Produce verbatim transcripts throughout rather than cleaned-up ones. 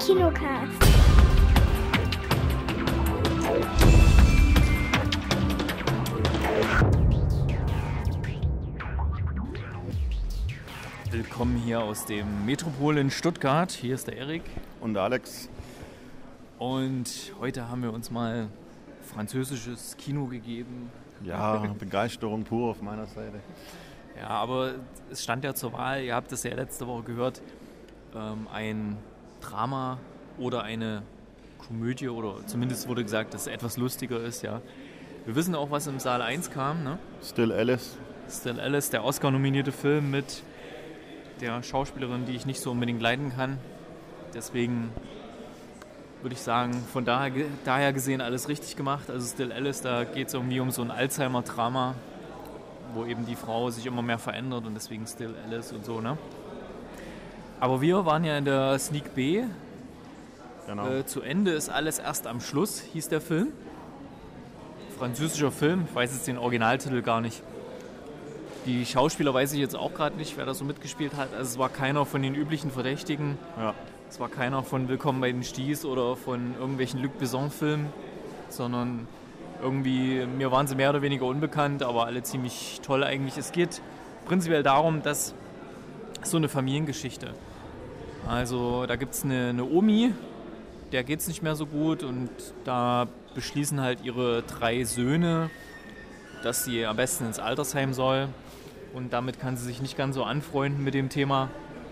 Kinocast. Willkommen hier aus dem Metropol in Stuttgart. Hier ist der Erik. Und der Alex. Und heute haben wir uns mal französisches Kino gegeben. Ja, Begeisterung pur auf meiner Seite. Ja, aber es stand ja zur Wahl, ihr habt es ja letzte Woche gehört, ähm, ein Drama oder eine Komödie, oder zumindest wurde gesagt, dass es etwas lustiger ist, ja. Wir wissen auch, was im Saal eins kam, ne? Still Alice. Still Alice, der Oscar-nominierte Film mit der Schauspielerin, die ich nicht so unbedingt leiden kann. Deswegen würde ich sagen, von daher, daher gesehen alles richtig gemacht. Also Still Alice, da geht es irgendwie um so ein Alzheimer-Drama, wo eben die Frau sich immer mehr verändert und deswegen Still Alice und so, ne? Aber wir waren ja in der Sneak B. Genau. Äh, zu Ende ist alles erst am Schluss, hieß der Film. Französischer Film, ich weiß jetzt den Originaltitel gar nicht. Die Schauspieler weiß ich jetzt auch gerade nicht, wer da so mitgespielt hat. Also es war keiner von den üblichen Verdächtigen. Ja. Es war keiner von Willkommen bei den Sties oder von irgendwelchen Luc Besson-Filmen, sondern irgendwie, mir waren sie mehr oder weniger unbekannt, aber alle ziemlich toll eigentlich. Es geht prinzipiell darum, dass so eine Familiengeschichte. Also da gibt es eine, eine Omi, der geht es nicht mehr so gut und da beschließen halt ihre drei Söhne, dass sie am besten ins Altersheim soll. Und damit kann sie sich nicht ganz so anfreunden mit dem Thema.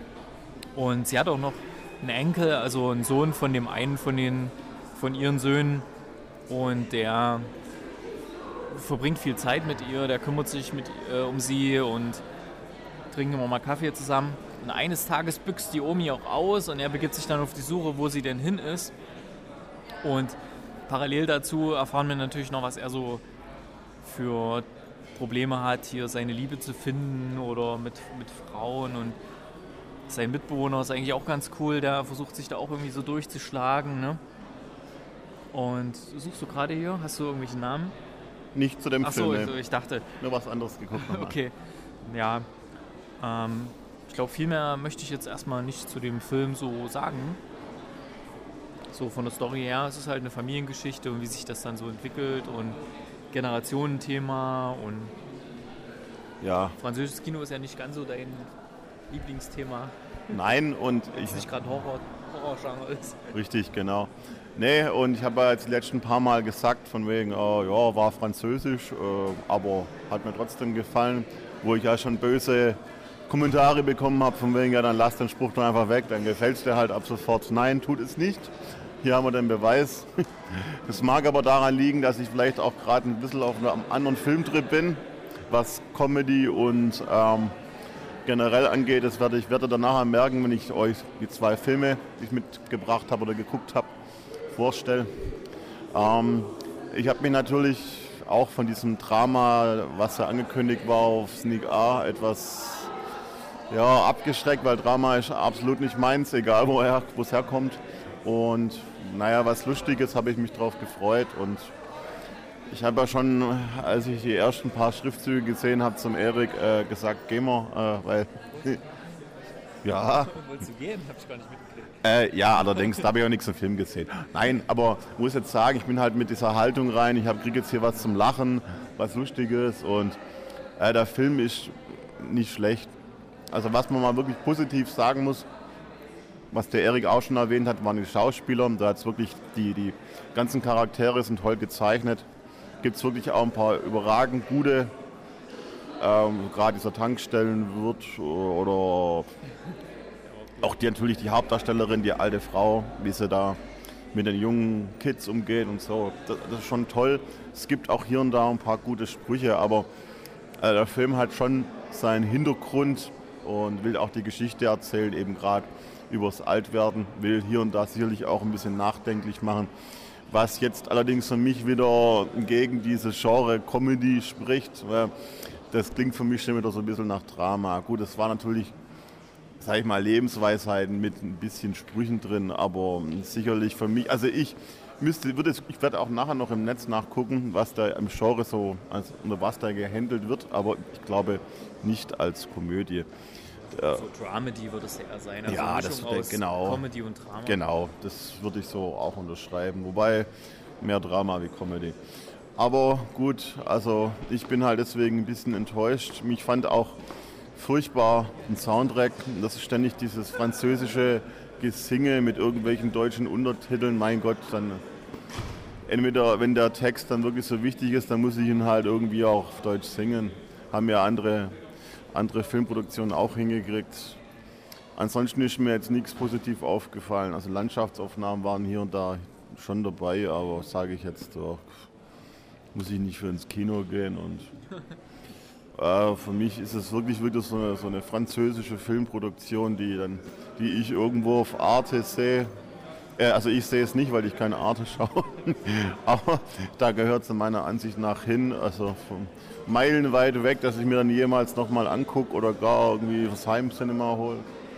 Und sie hat auch noch einen Enkel, also einen Sohn von dem einen von, den, von ihren Söhnen. Und der verbringt viel Zeit mit ihr, der kümmert sich mit, äh, um sie und trinken immer mal Kaffee zusammen. Und eines Tages büxt die Omi auch aus und er begibt sich dann auf die Suche, wo sie denn hin ist. Und parallel dazu erfahren wir natürlich noch, was er so für Probleme hat, hier seine Liebe zu finden oder mit, mit Frauen. Und sein Mitbewohner ist eigentlich auch ganz cool, der versucht sich da auch irgendwie so durchzuschlagen, ne? Und suchst du gerade hier? Hast du irgendwelchen Namen? Nicht zu dem Ach Film. so, Nee. also ich dachte. Nur was anderes geguckt nochmal. Okay, ja. Ähm, ich glaube, viel mehr möchte ich jetzt erstmal nicht zu dem Film so sagen. So von der Story her, es ist halt eine Familiengeschichte und wie sich das dann so entwickelt und Generationenthema und Ja. französisches Kino ist ja nicht ganz so dein Lieblingsthema. Nein, und ich... Das nicht gerade Horror, Horror-Genre ist. Richtig, genau. Nee, und ich habe ja jetzt die letzten paar Mal gesagt, von wegen, äh, ja, war französisch, äh, aber hat mir trotzdem gefallen, wo ich ja schon böse Kommentare bekommen habe, von wegen, ja, dann lass den Spruch doch einfach weg, dann gefällt es dir halt ab sofort. Nein, tut es nicht. Hier haben wir den Beweis. Das mag aber daran liegen, dass ich vielleicht auch gerade ein bisschen auf einem anderen Filmtrip bin, was Comedy und ähm, generell angeht. Das werde ich werde dann nachher merken, wenn ich euch die zwei Filme, die ich mitgebracht habe oder geguckt habe, vorstelle. Ähm, ich habe mich natürlich auch von diesem Drama, was ja angekündigt war auf Sneak A, etwas ja, abgeschreckt, weil Drama ist absolut nicht meins, egal wo es herkommt. Und naja, was Lustiges, habe ich mich drauf gefreut. Und ich habe ja schon, als ich die ersten paar Schriftzüge gesehen habe, zum Erik äh, gesagt, gehen wir, äh, weil... ja. Wolltest du gehen? Hab ich gar nicht mitgekriegt. Äh, ja, allerdings, da habe ich auch nichts im Film gesehen. Nein, aber ich muss jetzt sagen, ich bin halt mit dieser Haltung rein, ich kriege jetzt hier was zum Lachen, was Lustiges und äh, der Film ist nicht schlecht. Also was man mal wirklich positiv sagen muss, was der Erik auch schon erwähnt hat, waren die Schauspieler. Da hat's wirklich die, die ganzen Charaktere sind toll gezeichnet. Gibt es wirklich auch ein paar überragend gute, ähm, gerade dieser Tankstellenwirt oder auch die natürlich die Hauptdarstellerin, die alte Frau, wie sie da mit den jungen Kids umgeht und so. Das, das ist schon toll. Es gibt auch hier und da ein paar gute Sprüche, aber äh, der Film hat schon seinen Hintergrund und will auch die Geschichte erzählen, eben gerade übers Altwerden, will hier und da sicherlich auch ein bisschen nachdenklich machen. Was jetzt allerdings für mich wieder gegen dieses Genre Comedy spricht, das klingt für mich schon wieder so ein bisschen nach Drama. Gut, es war natürlich, sag ich mal, Lebensweisheiten mit ein bisschen Sprüchen drin, aber sicherlich für mich, also ich müsste, würde, ich werde auch nachher noch im Netz nachgucken, was da im Genre so, also unter was da gehandelt wird, aber ich glaube nicht als Komödie. Ja. So Dramedy würde es eher sein. Also Ja, eine das Mischung aus genau. Comedy und Drama. Genau, das würde ich so auch unterschreiben. Wobei mehr Drama wie Comedy. Aber gut, also ich bin halt deswegen ein bisschen enttäuscht. Mich fand auch furchtbar den Soundtrack. Das ist ständig dieses französische Gesinge mit irgendwelchen deutschen Untertiteln. Mein Gott, dann entweder, wenn der Text dann wirklich so wichtig ist, dann muss ich ihn halt irgendwie auch auf Deutsch singen. Haben ja andere, andere Filmproduktionen auch hingekriegt. Ansonsten ist mir jetzt nichts positiv aufgefallen. Also Landschaftsaufnahmen waren hier und da schon dabei, aber sage ich jetzt doch, muss ich nicht für ins Kino gehen. Und äh, für mich ist es wirklich wieder so eine, so eine französische Filmproduktion, die, dann, die ich irgendwo auf Arte sehe. Äh, also ich sehe es nicht, weil ich keine Arte schaue, aber da gehört es meiner Ansicht nach hin, also von meilenweit weg, dass ich mir dann jemals nochmal angucke oder gar irgendwie das Heimcinema hole.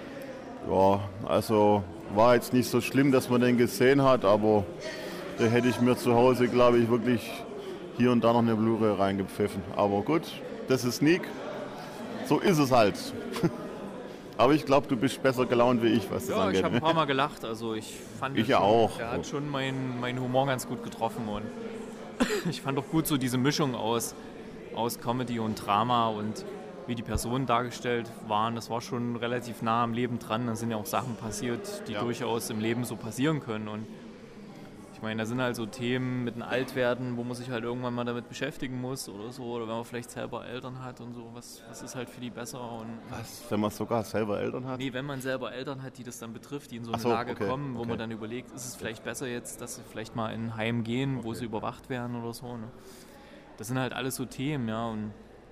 Ja, also war jetzt nicht so schlimm, dass man den gesehen hat, aber da hätte ich mir zu Hause, glaube ich, wirklich hier und da noch eine Blu-ray reingepfiffen. Aber gut, das ist Sneak. So ist es halt. Aber ich glaube, du bist besser gelaunt wie ich, was das ja, angeht. Ich habe ein paar Mal gelacht. Also ich fand ich schon, ja auch. Der hat schon meinen mein Humor ganz gut getroffen. Und ich fand auch gut so diese Mischung aus, aus Comedy und Drama und wie die Personen dargestellt waren. Das war schon relativ nah am Leben dran. Da sind ja auch Sachen passiert, die ja. durchaus im Leben so passieren können. Und ich meine, da sind halt so Themen mit dem Altwerden, wo man sich halt irgendwann mal damit beschäftigen muss oder so. Oder wenn man vielleicht selber Eltern hat und so. Was, was ist halt für die besser? Und was? Wenn man sogar selber Eltern hat? Nee, wenn man selber Eltern hat, die das dann betrifft, die in so eine so, Lage okay, kommen, wo okay. man dann überlegt, ist es vielleicht besser jetzt, dass sie vielleicht mal in ein Heim gehen, wo okay. sie überwacht werden oder so. Ne? Das sind halt alles so Themen, ja. Und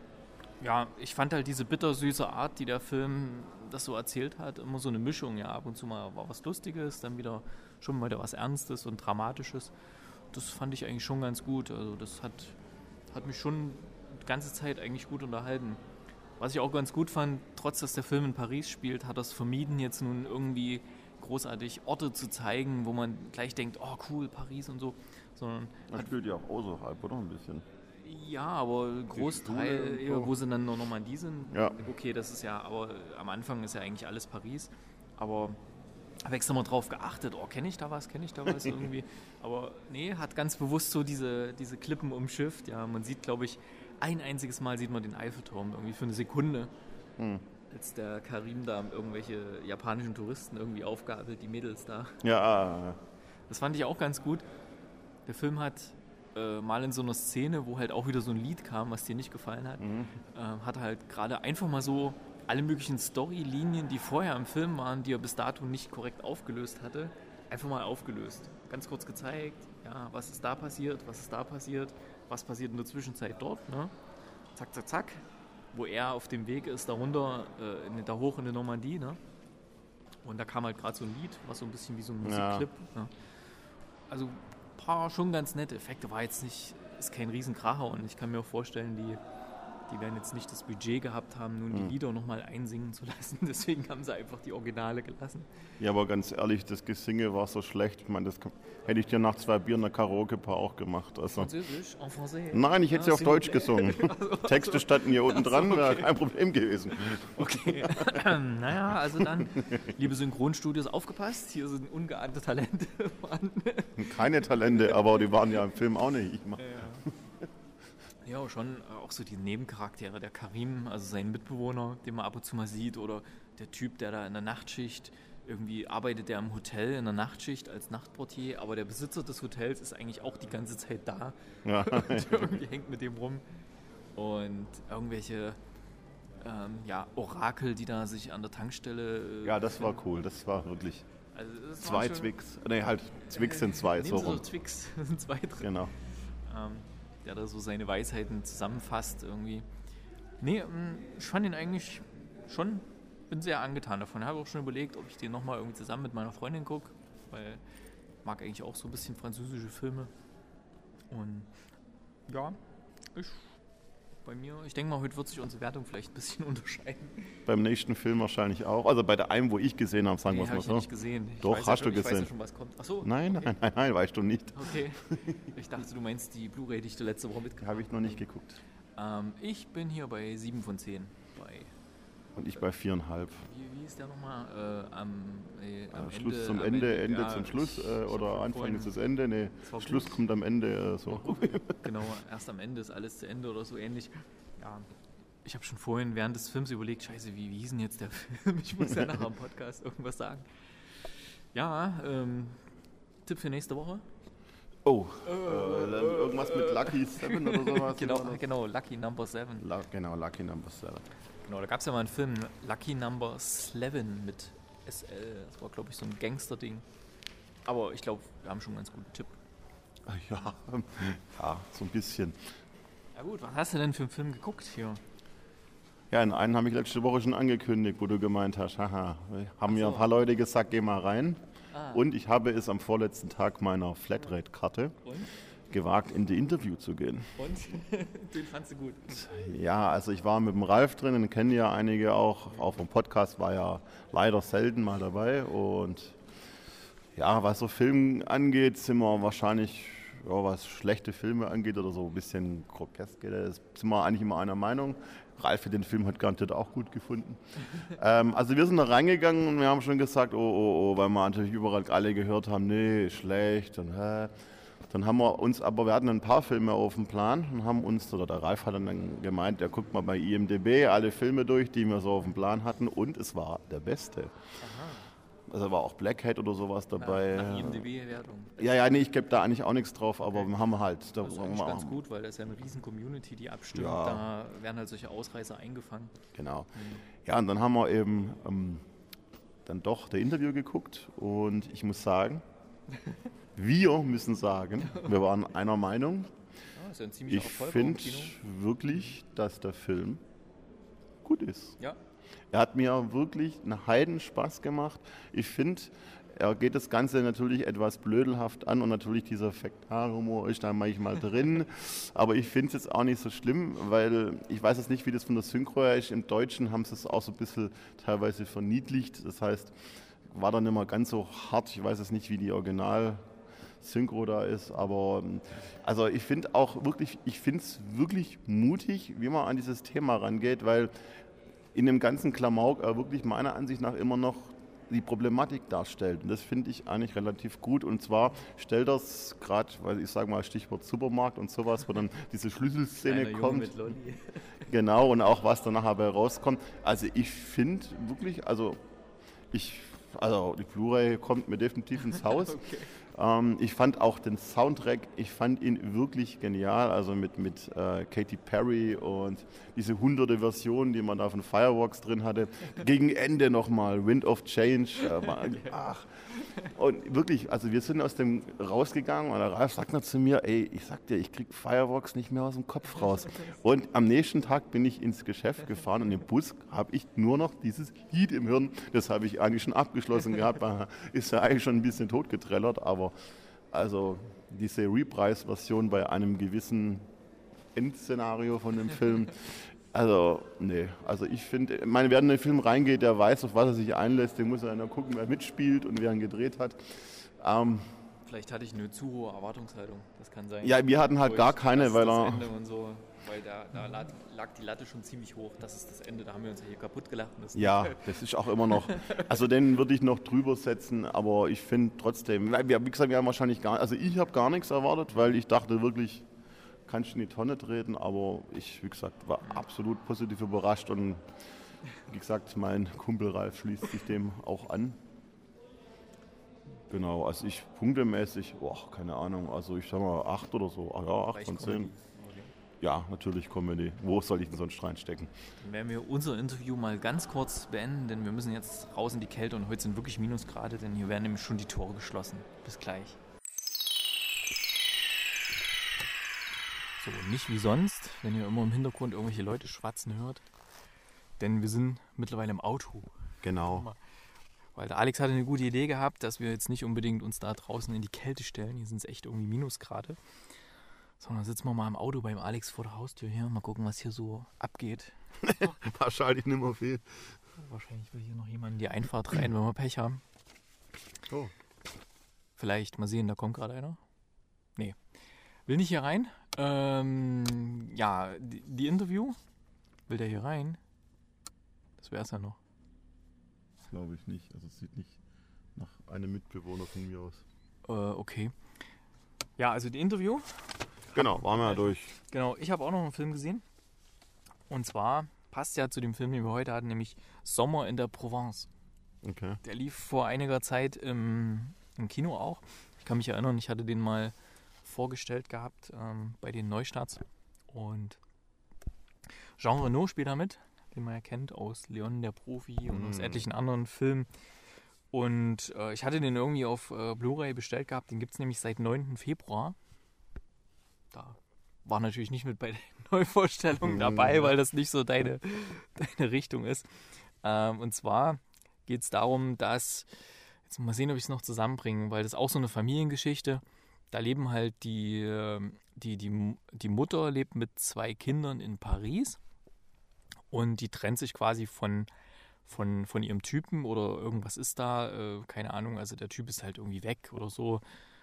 ja, ich fand halt diese bittersüße Art, die der Film das so erzählt hat, immer so eine Mischung. Ja, ab und zu mal war was Lustiges, dann wieder schon mal was Ernstes und Dramatisches. Das fand ich eigentlich schon ganz gut. Also das hat, hat mich schon die ganze Zeit eigentlich gut unterhalten. Was ich auch ganz gut fand, trotz dass der Film in Paris spielt, hat er es vermieden, jetzt nun irgendwie großartig Orte zu zeigen, wo man gleich denkt, oh cool, Paris und so. Sondern das spielt ja auch außerhalb, oder? Ein bisschen. Ja, aber Großteil, so. Wo sie dann nur Normandie sind, ja. Okay, das ist ja, aber am Anfang ist ja eigentlich alles Paris, aber habe extra mal drauf geachtet, oh, kenne ich da was, kenne ich da was irgendwie, aber nee, hat ganz bewusst so diese, diese Klippen umschifft, ja, man sieht, glaube ich, ein einziges Mal sieht man den Eiffelturm, irgendwie für eine Sekunde, hm. als der Karim da irgendwelche japanischen Touristen irgendwie aufgabelt, die Mädels da. Ja. Das fand ich auch ganz gut. Der Film hat Äh, mal in so einer Szene, wo halt auch wieder so ein Lied kam, was dir nicht gefallen hat, mhm. äh, hat halt gerade einfach mal so alle möglichen Storylinien, die vorher im Film waren, die er bis dato nicht korrekt aufgelöst hatte, einfach mal aufgelöst. Ganz kurz gezeigt, ja, was ist da passiert, was ist da passiert, was passiert in der Zwischenzeit dort, ne? Zack, zack, zack, wo er auf dem Weg ist, da runter, äh, in, da hoch in die Normandie, ne? Und da kam halt gerade so ein Lied, was so ein bisschen wie so ein Musikclip. Ja. Ja. Also paar schon ganz nette Effekte, war jetzt nicht, ist kein Riesenkracher und ich kann mir auch vorstellen, die, die werden jetzt nicht das Budget gehabt haben, nun die Lieder nochmal einsingen zu lassen, deswegen haben sie einfach die Originale gelassen. Ja, aber ganz ehrlich, das Gesinge war so schlecht, ich meine, das hätte ich dir nach zwei Bier in der Karaoke-Bar auch gemacht. Also. Französisch? En français? Nein, ich hätte ah, sie auf Deutsch gesungen. also, Texte standen hier unten dran, okay. Wäre kein Problem gewesen. Okay, naja, also dann, liebe Synchronstudios, aufgepasst, hier sind ungeahnte Talente vorhanden. Keine Talente, aber die waren ja im Film auch nicht. Ich mach. Ja. ja, schon auch so die Nebencharaktere, der Karim, also sein Mitbewohner, den man ab und zu mal sieht, oder der Typ, der da in der Nachtschicht, irgendwie arbeitet der im Hotel in der Nachtschicht als Nachtportier, aber der Besitzer des Hotels ist eigentlich auch die ganze Zeit da. Ja. Und irgendwie hängt mit dem rum. Und irgendwelche ähm, ja, Orakel, die da sich an der Tankstelle... Äh, ja, das war cool, das war wirklich... Also das zwei Twix, ne halt, Twix sind zwei, äh, so rum. Twix, sind zwei drin. Genau. Ähm, der da so seine Weisheiten zusammenfasst irgendwie. Nee, ich fand ihn eigentlich schon... bin sehr angetan davon. Ich habe auch schon überlegt, ob ich den nochmal irgendwie zusammen mit meiner Freundin gucke, weil ich mag eigentlich auch so ein bisschen französische Filme. Und ja, ich bei mir, ich denke mal, heute wird sich unsere Wertung vielleicht ein bisschen unterscheiden. Beim nächsten Film wahrscheinlich auch. Also bei der einen, wo ich gesehen habe, sagen nee, wir es mal hab ich so. Ja nicht gesehen. Ich Doch, weiß hast ja, du ich gesehen. Ich weiß ja schon, was kommt. Ach so, nein, okay. nein, nein, nein, weißt du nicht. Okay. Ich dachte, du meinst die Blu-ray, die ich dir letzte Woche mitgebracht habe. Habe ich noch nicht geguckt. Ähm, ich bin hier bei sieben von zehn. Bei Und ich bei viereinhalb. Wie, wie ist der nochmal? Äh, am, äh, am äh, Schluss Ende, zum am Ende, Ende, Ende ja, zum Schluss ich, äh, ich oder Anfang vorhin, ist das Ende. Nee, Schluss gut. kommt am Ende. Äh, so. Genau, erst am Ende ist alles zu Ende oder so ähnlich. Ja, ich habe schon vorhin während des Films überlegt, scheiße, wie, wie hieß denn jetzt der Film? Ich muss ja nachher im Podcast irgendwas sagen. Ja, ähm, Tipp für nächste Woche? Oh, äh, irgendwas mit Lucky Seven oder sowas? genau, genau, Lucky Number Seven. La- genau, Lucky Number Seven. Genau, da gab es ja mal einen Film, Lucky Number Eleven mit S L. Das war, glaube ich, so ein Gangster-Ding. Aber ich glaube, wir haben schon einen ganz guten Tipp. Ja, ja, so ein bisschen. Ja gut, was hast du denn für einen Film geguckt hier? Ja, in einen habe ich letzte Woche schon angekündigt, wo du gemeint hast, haha, haben mir so. ein paar Leute gesagt, geh mal rein. Ah. Und ich habe es am vorletzten Tag meiner Flatrate-Karte Und? gewagt, in die Interview zu gehen. Und? Den fandst du gut? Ja, also ich war mit dem Ralf drin, den kennen ja einige auch. Auch vom Podcast war ja leider selten mal dabei. Und ja, was so Film angeht, sind wir wahrscheinlich, ja, was schlechte Filme angeht oder so ein bisschen grotesk geht, da sind wir eigentlich immer einer Meinung. Ralf hat den Film hat garantiert auch gut gefunden. ähm, also wir sind da reingegangen und wir haben schon gesagt, oh, oh, oh, weil wir natürlich überall alle gehört haben, nee, schlecht und hä. Dann haben wir uns, aber wir hatten ein paar Filme auf dem Plan und haben uns, oder der Ralf hat dann gemeint, der guckt mal bei I M D B alle Filme durch, die wir so auf dem Plan hatten und es war der beste. Aha. Also war auch Black Hat oder sowas dabei. Nach I M D B-Wertung. Ja, ja, nee, ich gebe da eigentlich auch nichts drauf, aber Okay. wir haben halt. Da Das ist eigentlich ganz gut, weil das ist ja eine riesen Community, die abstimmt. Ja. Da werden halt solche Ausreißer eingefangen. Genau. Ja, und dann haben wir eben ähm, dann doch der Interview geguckt und ich muss sagen, wir müssen sagen, wir waren einer Meinung. Ja, ist ja ein ziemlicher Ich Erfolg finde im Kino. wirklich, dass der Film gut ist. Ja, Er hat mir wirklich einen Heidenspaß gemacht. Ich finde, er geht das Ganze natürlich etwas blödelhaft an und natürlich dieser Fäktalhumor ist da manchmal drin. Aber ich finde es jetzt auch nicht so schlimm, weil ich weiß jetzt nicht, wie das von der Synchro her ist. Im Deutschen haben sie es auch so ein bisschen teilweise verniedlicht. Das heißt, war dann nicht mehr ganz so hart. Ich weiß jetzt nicht, wie die Original Synchro da ist, aber also ich finde auch wirklich, ich finde es wirklich mutig, wie man an dieses Thema rangeht, weil in dem ganzen Klamauk er wirklich meiner Ansicht nach immer noch die Problematik darstellt. Und das finde ich eigentlich relativ gut. Und zwar stellt das gerade, weil ich sage mal Stichwort Supermarkt und sowas, wo dann diese Schlüsselszene Kleiner Junge kommt. mit Lolli. Genau, und auch was dann nachher bei rauskommt. Also ich finde wirklich, also ich, also die Blu-ray kommt mir definitiv ins Haus. Okay. Ähm, ich fand auch den Soundtrack, ich fand ihn wirklich genial, also mit, mit äh, Katy Perry und diese hunderte Version, die man da von Fireworks drin hatte. Gegen Ende nochmal, Wind of Change. Äh, war, ach. Und wirklich, also wir sind aus dem rausgegangen und der Ralf sagt noch zu mir, ey, ich sag dir, ich krieg Fireworks nicht mehr aus dem Kopf raus. Und am nächsten Tag bin ich ins Geschäft gefahren und im Bus habe ich nur noch dieses Lied im Hirn. Das habe ich eigentlich schon abgeschlossen gehabt, weil ist ja eigentlich schon ein bisschen totgetrellert, aber also diese Reprise-Version bei einem gewissen Endszenario von dem Film, also nee, also ich finde, ich meine, wer in den Film reingeht, der weiß, auf was er sich einlässt, der muss ja dann gucken, wer mitspielt und wer ihn gedreht hat. Ähm, Vielleicht hatte ich eine zu hohe Erwartungshaltung, das kann sein. ja, wir hatten halt Durch gar keine, das, weil das er... Ende und so, weil da, da lag, lag die Latte schon ziemlich hoch. Das ist das Ende, da haben wir uns ja hier kaputt gelacht müssen. Ja, das ist auch immer noch, also den würde ich noch drüber setzen, aber ich finde trotzdem, wie gesagt, wir haben wahrscheinlich gar, also ich habe gar nichts erwartet, weil ich dachte wirklich, kannst du in die Tonne treten, aber ich, wie gesagt, war absolut positiv überrascht und wie gesagt, mein Kumpel Ralf schließt sich dem auch an. Genau, also ich punktemäßig, oh, keine Ahnung, also ich sag mal acht oder so, ach ja, acht von zehn. Ja, natürlich Comedy. Wo soll ich denn sonst reinstecken? Dann werden wir unser Interview mal ganz kurz beenden, denn wir müssen jetzt raus in die Kälte und heute sind wirklich Minusgrade, denn hier werden nämlich schon die Tore geschlossen. Bis gleich. So, nicht wie sonst, wenn ihr immer im Hintergrund irgendwelche Leute schwatzen hört, denn wir sind mittlerweile im Auto. Genau. Weil der Alex hatte eine gute Idee gehabt, dass wir jetzt nicht unbedingt uns da draußen in die Kälte stellen. Hier sind es echt irgendwie Minusgrade. Sondern sitzen wir mal im Auto beim Alex vor der Haustür hier. Mal gucken, was hier so abgeht. Wahrscheinlich nicht mehr viel. Wahrscheinlich will hier noch jemand in die Einfahrt rein, wenn wir Pech haben. Oh. Vielleicht, mal sehen, da kommt gerade einer. Nee. Will nicht hier rein. Ähm, ja, die, die Interview. Will der hier rein? Das wäre es ja noch. Das glaube ich nicht. Also es sieht nicht nach einem Mitbewohner von mir aus. Äh, okay. Ja, also die Interview. Genau, waren wir ja durch. Genau, ich habe auch noch einen Film gesehen. Und zwar passt ja zu dem Film, den wir heute hatten, nämlich Sommer in der Provence. Okay. Der lief vor einiger Zeit im, im Kino auch. Ich kann mich erinnern, ich hatte den mal vorgestellt gehabt ähm, bei den Neustarts. Und Jean Reno spielt da mit, den man ja kennt aus Leon der Profi und mm. aus etlichen anderen Filmen. Und äh, ich hatte den irgendwie auf äh, Blu-ray bestellt gehabt. Den gibt es nämlich seit neunten Februar. Da war natürlich nicht mit bei der Neuvorstellung dabei, weil das nicht so deine, deine Richtung ist. Ähm, und zwar geht es darum, dass, jetzt mal sehen, ob ich es noch zusammenbringe, weil das ist auch so eine Familiengeschichte. Da leben halt die, die, die, die Mutter lebt mit zwei Kindern in Paris und die trennt sich quasi von, von, von ihrem Typen oder irgendwas ist da, äh, keine Ahnung, also der Typ ist halt irgendwie weg oder so.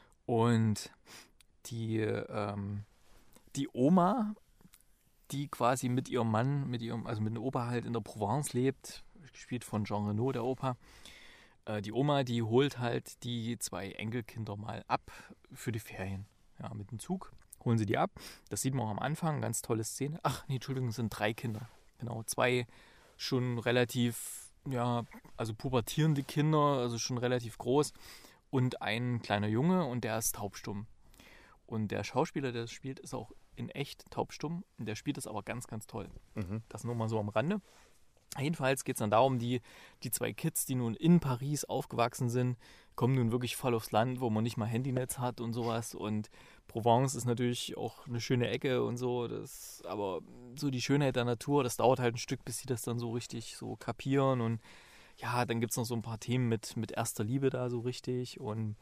Und die, ähm, die Oma, die quasi mit ihrem Mann, mit ihrem, also mit dem Opa halt in der Provence lebt, gespielt von Jean Reno, der Opa. Äh, die Oma, die holt halt die zwei Enkelkinder mal ab für die Ferien. Ja, mit dem Zug holen sie die ab. Das sieht man auch am Anfang, ganz tolle Szene. Ach, nee, Entschuldigung, es sind drei Kinder. Genau, zwei schon relativ, ja, also pubertierende Kinder, also schon relativ groß. Und ein kleiner Junge und der ist taubstumm. Und der Schauspieler, der das spielt, ist auch in echt taubstumm. Und der spielt das aber ganz, ganz toll. Mhm. Das nur mal so am Rande. Jedenfalls geht es dann darum, die, die zwei Kids, die nun in Paris aufgewachsen sind, kommen nun wirklich voll aufs Land, wo man nicht mal Handynetz hat und sowas. Und Provence ist natürlich auch eine schöne Ecke und so. Das, aber so die Schönheit der Natur, das dauert halt ein Stück, bis sie das dann so richtig so kapieren. Und ja, dann gibt es noch so ein paar Themen mit, mit erster Liebe da so richtig. Und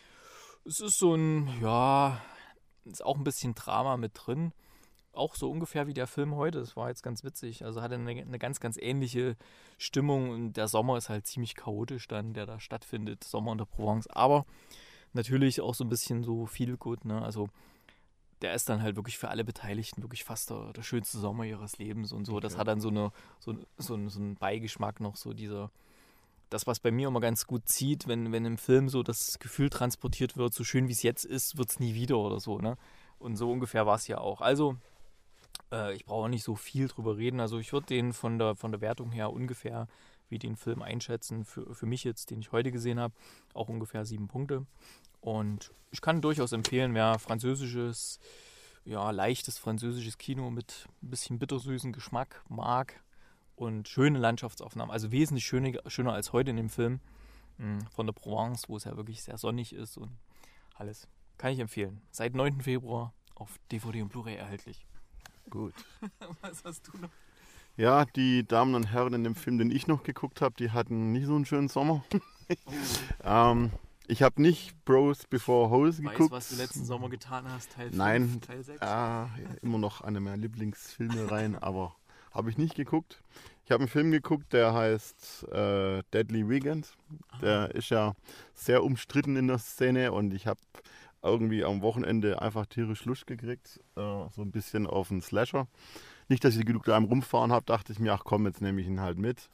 es ist so ein, ja, ist auch ein bisschen Drama mit drin. Auch so ungefähr wie der Film heute. Das war jetzt ganz witzig. Also hatte eine, eine ganz, ganz ähnliche Stimmung. Und der Sommer ist halt ziemlich chaotisch dann, der da stattfindet. Sommer in der Provence. Aber natürlich auch so ein bisschen so feel good, ne? Also der ist dann halt wirklich für alle Beteiligten wirklich fast der, der schönste Sommer ihres Lebens und so. Das okay. Hat dann so, eine, so, so, so einen Beigeschmack noch, so dieser, das, was bei mir immer ganz gut zieht, wenn, wenn im Film so das Gefühl transportiert wird, so schön wie es jetzt ist, wird es nie wieder oder so, ne? Und so ungefähr war es ja auch. Also äh, ich brauche auch nicht so viel drüber reden. Also ich würde den von der, von der Wertung her ungefähr wie den Film einschätzen, für, für mich jetzt, den ich heute gesehen habe, auch ungefähr sieben Punkte. Und ich kann durchaus empfehlen, wer französisches, ja, leichtes französisches Kino mit ein bisschen bittersüßen Geschmack mag und schöne Landschaftsaufnahmen, also wesentlich schöner, schöner als heute in dem Film mh, von der Provence, wo es ja wirklich sehr sonnig ist und alles. Kann ich empfehlen. Seit neunten Februar auf D V D und Blu-ray erhältlich. Gut. Was hast du noch? Ja, die Damen und Herren in dem Film, den ich noch geguckt habe, die hatten nicht so einen schönen Sommer. Oh. ähm, ich habe nicht Bros Before Hoes geguckt. Weißt du, was du letzten Sommer getan hast? Teil fünf, Nein, Teil sechs? Äh, ja, immer noch eine meiner Lieblingsfilme rein, aber habe ich nicht geguckt. Ich habe einen Film geguckt, der heißt äh, Deadly Weekend. Ah. Der ist ja sehr umstritten in der Szene und ich habe irgendwie am Wochenende einfach tierisch Lust gekriegt. Äh, so ein bisschen auf einen Slasher. Nicht, dass ich genug da am Rumfahren habe, dachte ich mir, ach komm, jetzt nehme ich ihn halt mit.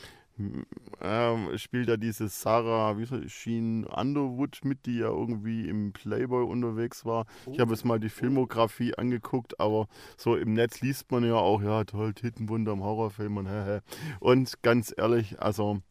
Ähm, spielt da diese Sarah, wie soll ich, Sheen Underwood mit, die ja irgendwie im Playboy unterwegs war. Oh. Ich habe jetzt mal die Filmografie angeguckt, aber so im Netz liest man ja auch, ja toll, Tittenwunder im Horrorfilm und hä, hä. Und ganz ehrlich, also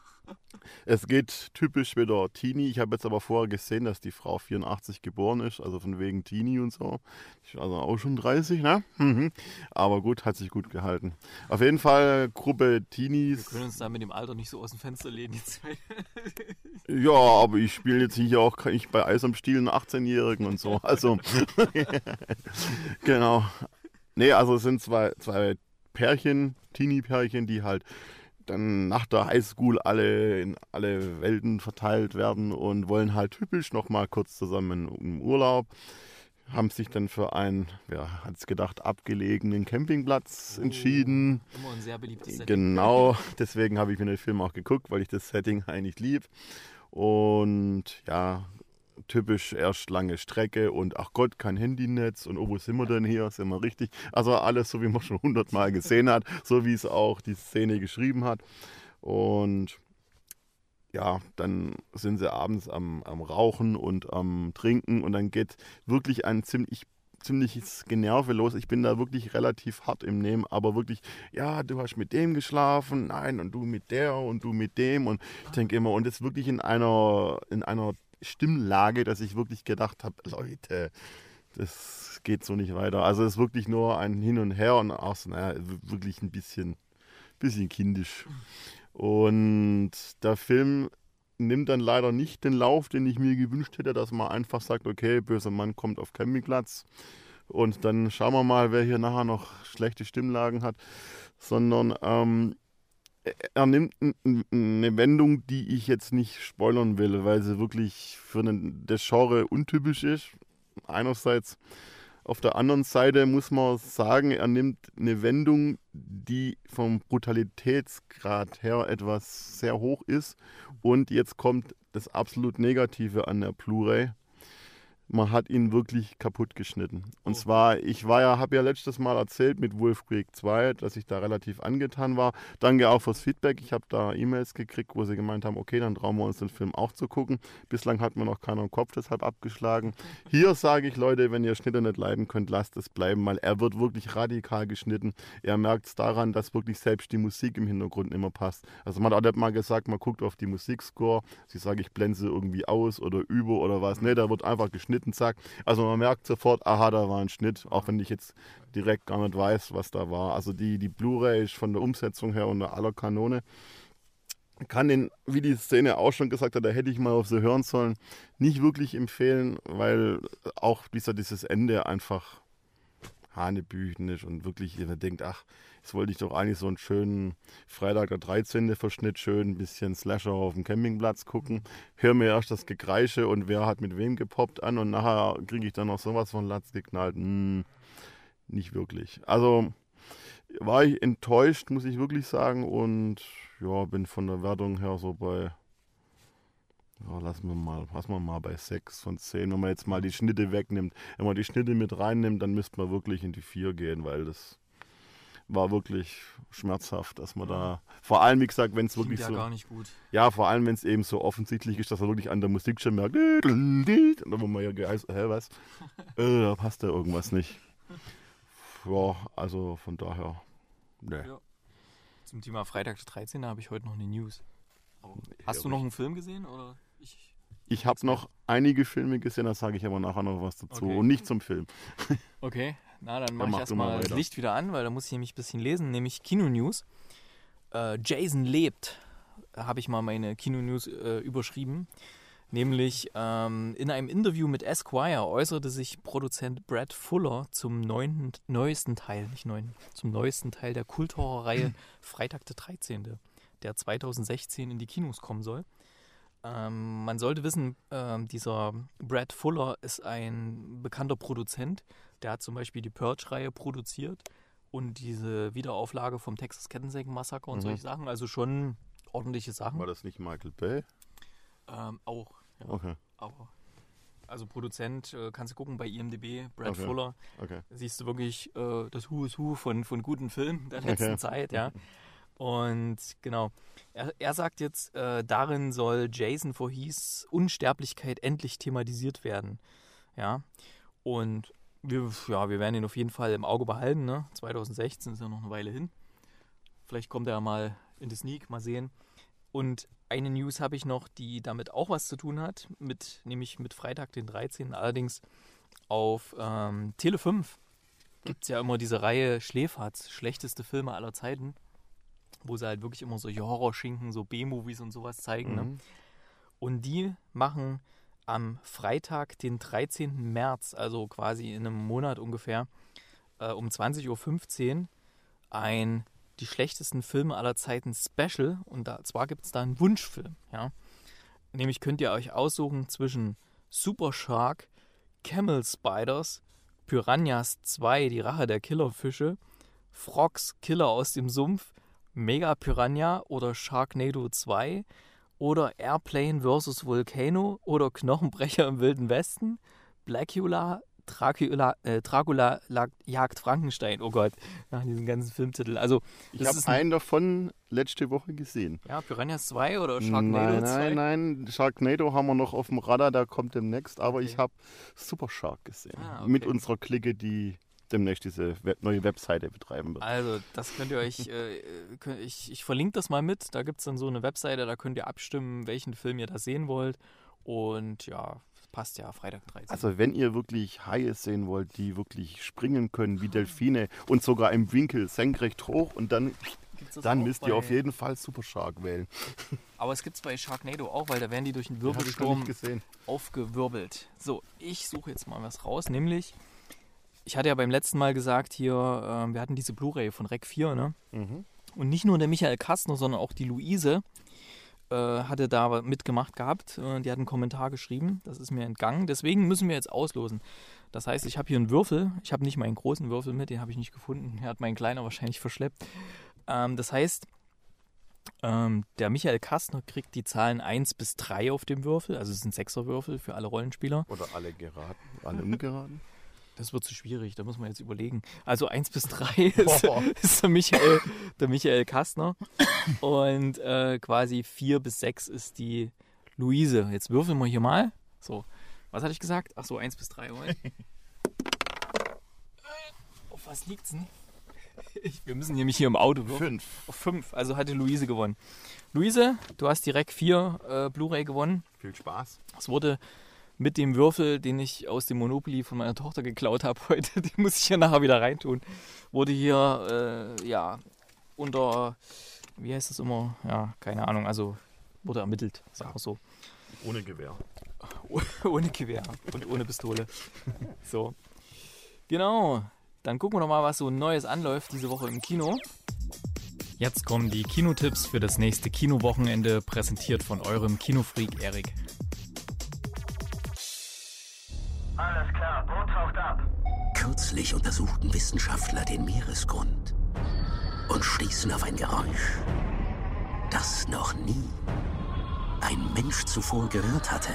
es geht typisch wieder Teenie. Ich habe jetzt aber vorher gesehen, dass die Frau vierundachtzig geboren ist, also von wegen Teenie und so. Ich war also auch schon dreißig, ne? Mhm. Aber gut, hat sich gut gehalten. Auf jeden Fall Gruppe Teenies. Wir können uns da mit dem Alter nicht so aus dem Fenster lehnen, die zwei. Ja, aber ich spiele jetzt hier auch ich bei Eis am Stiel einen achtzehnjährigen und so. Also, genau. Nee, also es sind zwei, zwei Pärchen, Teenie-Pärchen, die halt dann nach der Highschool alle in alle Welten verteilt werden und wollen halt typisch nochmal kurz zusammen im Urlaub. Haben sich dann für einen, wer hat es gedacht, abgelegenen Campingplatz oh, entschieden. Immer ein sehr beliebtes Setting. Genau, deswegen habe ich mir den Film auch geguckt, weil ich das Setting eigentlich lieb. Und ja, typisch erst lange Strecke und ach Gott, kein Handynetz und oh, wo sind wir denn hier? Sind wir richtig? Also alles so, wie man schon hundertmal gesehen hat, so wie es auch die Szene geschrieben hat. Und ja, dann sind sie abends am, am Rauchen und am Trinken und dann geht wirklich ein ziemlich ziemliches Generve los. Ich bin da wirklich relativ hart im Nehmen, aber wirklich, ja, du hast mit dem geschlafen, nein, und du mit der und du mit dem und ich denke immer, und das wirklich in einer, in einer Stimmlage, dass ich wirklich gedacht habe, Leute, das geht so nicht weiter. Also es ist wirklich nur ein Hin und Her und auch so, naja, wirklich ein bisschen, bisschen kindisch. Und der Film nimmt dann leider nicht den Lauf, den ich mir gewünscht hätte, dass man einfach sagt, okay, böser Mann kommt auf Campingplatz und dann schauen wir mal, wer hier nachher noch schlechte Stimmlagen hat, sondern ähm, er nimmt eine Wendung, die ich jetzt nicht spoilern will, weil sie wirklich für das Genre untypisch ist, einerseits. Auf der anderen Seite muss man sagen, er nimmt eine Wendung, die vom Brutalitätsgrad her etwas sehr hoch ist. Und jetzt kommt das absolut Negative an der Blu-ray. Man hat ihn wirklich kaputt geschnitten. Und oh. zwar, ich war ja, habe ja letztes Mal erzählt mit Wolf Creek zwei, dass ich da relativ angetan war. Danke auch fürs Feedback. Ich habe da E-Mails gekriegt, wo sie gemeint haben, okay, dann trauen wir uns den Film auch zu gucken. Bislang hat mir noch keiner im Kopf deshalb abgeschlagen. Hier sage ich, Leute, wenn ihr Schnitte nicht leiden könnt, lasst es bleiben, weil er wird wirklich radikal geschnitten. Er merkt es daran, dass wirklich selbst die Musik im Hintergrund immer passt. Also man hat auch nicht mal gesagt, man guckt auf die Musikscore. Sie sage, ich blende sie irgendwie aus oder über oder was. Ne, da wird einfach geschnitten. Zack. Also man merkt sofort, aha, da war ein Schnitt, auch wenn ich jetzt direkt gar nicht weiß, was da war. Also die, die Blu-ray ist von der Umsetzung her unter aller Kanone. Kann den, wie die Szene auch schon gesagt hat, da hätte ich mal auf sie hören sollen, nicht wirklich empfehlen, weil auch dieser, dieses Ende einfach hanebüchen ist und wirklich jeder denkt, ach, jetzt wollte ich doch eigentlich so einen schönen Freitag der dreizehnte Verschnitt, schön ein bisschen Slasher auf dem Campingplatz gucken, höre mir erst das Gekreische und wer hat mit wem gepoppt an und nachher kriege ich dann noch sowas von Latz geknallt. Hm, nicht wirklich. Also war ich enttäuscht, muss ich wirklich sagen, und ja, bin von der Wertung her so bei, ja, lassen wir mal, lassen wir mal bei sechs von zehn. Wenn man jetzt mal die Schnitte wegnimmt, wenn man die Schnitte mit reinnimmt, dann müsste man wirklich in die vier gehen, weil das war wirklich schmerzhaft, dass man da, vor allem, wie gesagt, wenn es wirklich ja so, gar nicht gut. Ja, vor allem, wenn es eben so offensichtlich ist, dass man wirklich an der Musik schon merkt, und dann wo man ja geheißt, hä, was? äh, da passt ja irgendwas nicht. Ja, also von daher, ne. Ja. Zum Thema Freitag der dreizehnte habe ich heute noch eine News. Aber hast ja, du noch einen Film gesehen? Oder ich ich habe noch einige Filme gesehen, da sage ich aber nachher noch was dazu. Okay. Und nicht zum Film. Okay, na dann mache ich erstmal das Licht wieder an, weil da muss ich nämlich ein bisschen lesen, nämlich Kino-News. Äh, Jason lebt, habe ich mal meine Kino-News äh, überschrieben. Nämlich ähm, in einem Interview mit Esquire äußerte sich Produzent Brad Fuller zum neunten, neuesten Teil, nicht neuen, zum neuesten Teil der Kulthorrorreihe Freitag der dreizehnte, der zweitausendsechzehn in die Kinos kommen soll. Ähm, man sollte wissen, äh, dieser Brad Fuller ist ein bekannter Produzent. Der hat zum Beispiel die Purge-Reihe produziert und diese Wiederauflage vom Texas Kettensägen-Massaker und mhm. solche Sachen. Also schon ordentliche Sachen. War das nicht Michael Bay? Ähm, auch, ja. Okay. Aber, also Produzent, äh, kannst du gucken bei I M D B, Brad okay. Fuller. Okay. Siehst du wirklich äh, das Who is Who von, von guten Filmen der letzten okay. Zeit, ja. Und genau, er, er sagt jetzt, äh, darin soll Jason Voorhees Unsterblichkeit endlich thematisiert werden. Ja, und wir, ja, wir werden ihn auf jeden Fall im Auge behalten. Ne? zweitausendsechzehn ist ja noch eine Weile hin. Vielleicht kommt er mal in die Sneak, mal sehen. Und eine News habe ich noch, die damit auch was zu tun hat, mit, nämlich mit Freitag den dreizehnten Allerdings auf ähm, Tele fünf gibt es ja immer diese Reihe Schläferz, schlechteste Filme aller Zeiten, wo sie halt wirklich immer solche Horrorschinken, so B-Movies und sowas zeigen. Mhm. Ne? Und die machen am Freitag, den dreizehnten März, also quasi in einem Monat ungefähr, äh, um zwanzig Uhr fünfzehn ein die schlechtesten Filme aller Zeiten Special. Und da, zwar gibt es da einen Wunschfilm. Ja? Nämlich könnt ihr euch aussuchen zwischen Super Shark, Camel Spiders, Piranhas zwei, die Rache der Killerfische, Frogs, Killer aus dem Sumpf, Mega Piranha oder Sharknado zwei oder Airplane versus. Volcano oder Knochenbrecher im Wilden Westen, Blackula, Dracula, äh, Dracula jagt Frankenstein. Oh Gott, nach diesen ganzen Filmtitel. Also, ich habe einen davon letzte Woche gesehen. Ja, Piranhas zwei oder Sharknado nein, zwei? Nein, nein, Sharknado haben wir noch auf dem Radar, der kommt demnächst. Aber okay. Ich habe Super Shark gesehen. Ah, okay. Mit unserer Clique, die demnächst diese Web- neue Webseite betreiben wird. Also, das könnt ihr euch, äh, könnt, ich, ich verlinke das mal mit. Da gibt es dann so eine Webseite, da könnt ihr abstimmen, welchen Film ihr da sehen wollt. Und ja, passt ja, Freitag dreizehn. Also wenn ihr wirklich Haie sehen wollt, die wirklich springen können wie Delfine und sogar im Winkel senkrecht hoch und dann, dann müsst ihr auf jeden Fall Super Shark wählen. Aber es gibt es bei Sharknado auch, weil da werden die durch einen Wirbelsturm aufgewirbelt. So, ich suche jetzt mal was raus, nämlich, ich hatte ja beim letzten Mal gesagt, hier, äh, wir hatten diese Blu-ray von Rec vier, ne? Mhm. Und nicht nur der Michael Kastner, sondern auch die Luise hatte da mitgemacht gehabt. Die hat einen Kommentar geschrieben. Das ist mir entgangen. Deswegen müssen wir jetzt auslosen. Das heißt, ich habe hier einen Würfel. Ich habe nicht meinen großen Würfel mit. Den habe ich nicht gefunden. Er hat meinen kleiner wahrscheinlich verschleppt. Ähm, das heißt, ähm, der Michael Kastner kriegt die Zahlen eins bis drei auf dem Würfel. Also es ist ein Sechserwürfel für alle Rollenspieler. Oder alle geraten. Alle ungeraten. Das wird zu schwierig, da muss man jetzt überlegen. Also eins bis drei ist, oh. ist der, Michael, der Michael Kastner und äh, quasi vier bis sechs ist die Luise. Jetzt würfeln wir hier mal. So, was hatte ich gesagt? Ach so, eins bis drei. Auf was liegt's denn? Ich, wir müssen nämlich hier im Auto würfeln. Fünf. Auf fünf, also hatte Luise gewonnen. Luise, du hast direkt vier äh, Blu-ray gewonnen. Viel Spaß. Es wurde mit dem Würfel, den ich aus dem Monopoly von meiner Tochter geklaut habe heute, den muss ich hier nachher wieder reintun, wurde hier, äh, ja, unter, wie heißt das immer, ja, keine Ahnung, also wurde ermittelt, sagen wir so. Ohne Gewehr. Ohne Gewehr und ohne Pistole. So, genau, dann gucken wir noch mal, was so Neues anläuft diese Woche im Kino. Jetzt kommen die Kinotipps für das nächste Kinowochenende, präsentiert von eurem Kinofreak Erik. Alles klar, Boot taucht ab. Kürzlich untersuchten Wissenschaftler den Meeresgrund und stießen auf ein Geräusch, das noch nie ein Mensch zuvor gehört hatte.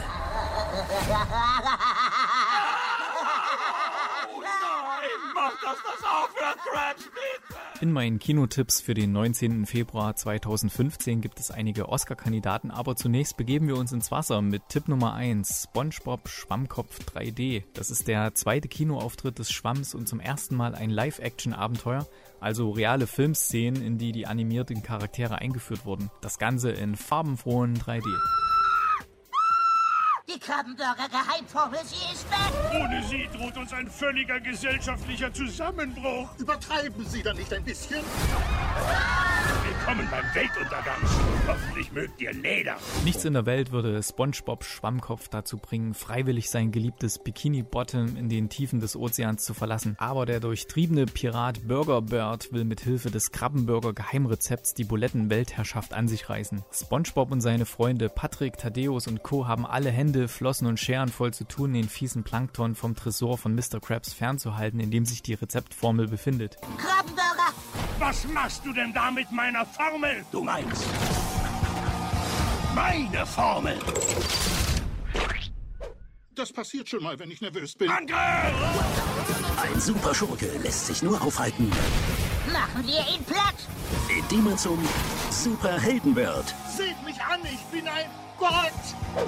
Mach, dass das aufhört, Crash, bitte! In meinen Kinotipps für den neunzehnten Februar zweitausendfünfzehn gibt es einige Oscar-Kandidaten, aber zunächst begeben wir uns ins Wasser mit Tipp Nummer eins, SpongeBob Schwammkopf drei D. Das ist der zweite Kinoauftritt des Schwamms und zum ersten Mal ein Live-Action-Abenteuer, also reale Filmszenen, in die die animierten Charaktere eingeführt wurden. Das Ganze in farbenfrohen drei D. Die Krabbenburger Geheimformel, sie ist weg! Ohne sie droht uns ein völliger gesellschaftlicher Zusammenbruch. Übertreiben Sie da nicht ein bisschen? Willkommen beim Weltuntergang. Hoffentlich mögt ihr Leder. Nichts in der Welt würde SpongeBob Schwammkopf dazu bringen, freiwillig sein geliebtes Bikini Bottom in den Tiefen des Ozeans zu verlassen. Aber der durchtriebene Pirat Burger Bird will mit Hilfe des Krabbenburger Geheimrezepts die Buletten-Weltherrschaft an sich reißen. SpongeBob und seine Freunde Patrick, Thaddeus und Co. haben alle Hände, Flossen und Scheren voll zu tun, den fiesen Plankton vom Tresor von Mister Krabs fernzuhalten, in dem sich die Rezeptformel befindet. Krabbenburger! Was machst du denn da mit meiner Formel? Du meinst meine Formel? Das passiert schon mal, wenn ich nervös bin. Angriff! Ein Superschurke lässt sich nur aufhalten, Machen wir ihn platt! indem er zum Superhelden wird. Seht mich an, ich bin ein Gott!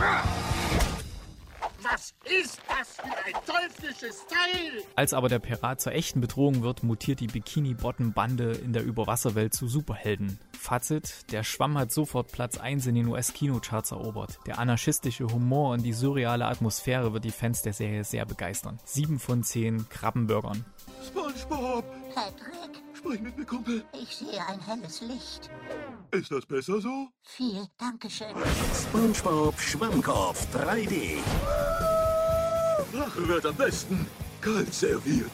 Was ist das für ein teuflisches Teil? Als aber der Pirat zur echten Bedrohung wird, mutiert die Bikini-Bottom-Bande in der Überwasserwelt zu Superhelden. Fazit: Der Schwamm hat sofort Platz eins in den U S-Kinocharts erobert. Der anarchistische Humor und die surreale Atmosphäre wird die Fans der Serie sehr begeistern. sieben von zehn Krabbenburgern. SpongeBob! Patrick, Sprich mit mir, Kumpel. ich sehe ein helles Licht. Ist das besser so? Viel Dankeschön. SpongeBob Schwammkopf drei D. Rache wird am besten kalt serviert.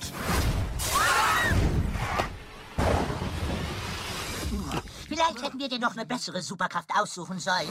Vielleicht hätten wir dir noch eine bessere Superkraft aussuchen sollen.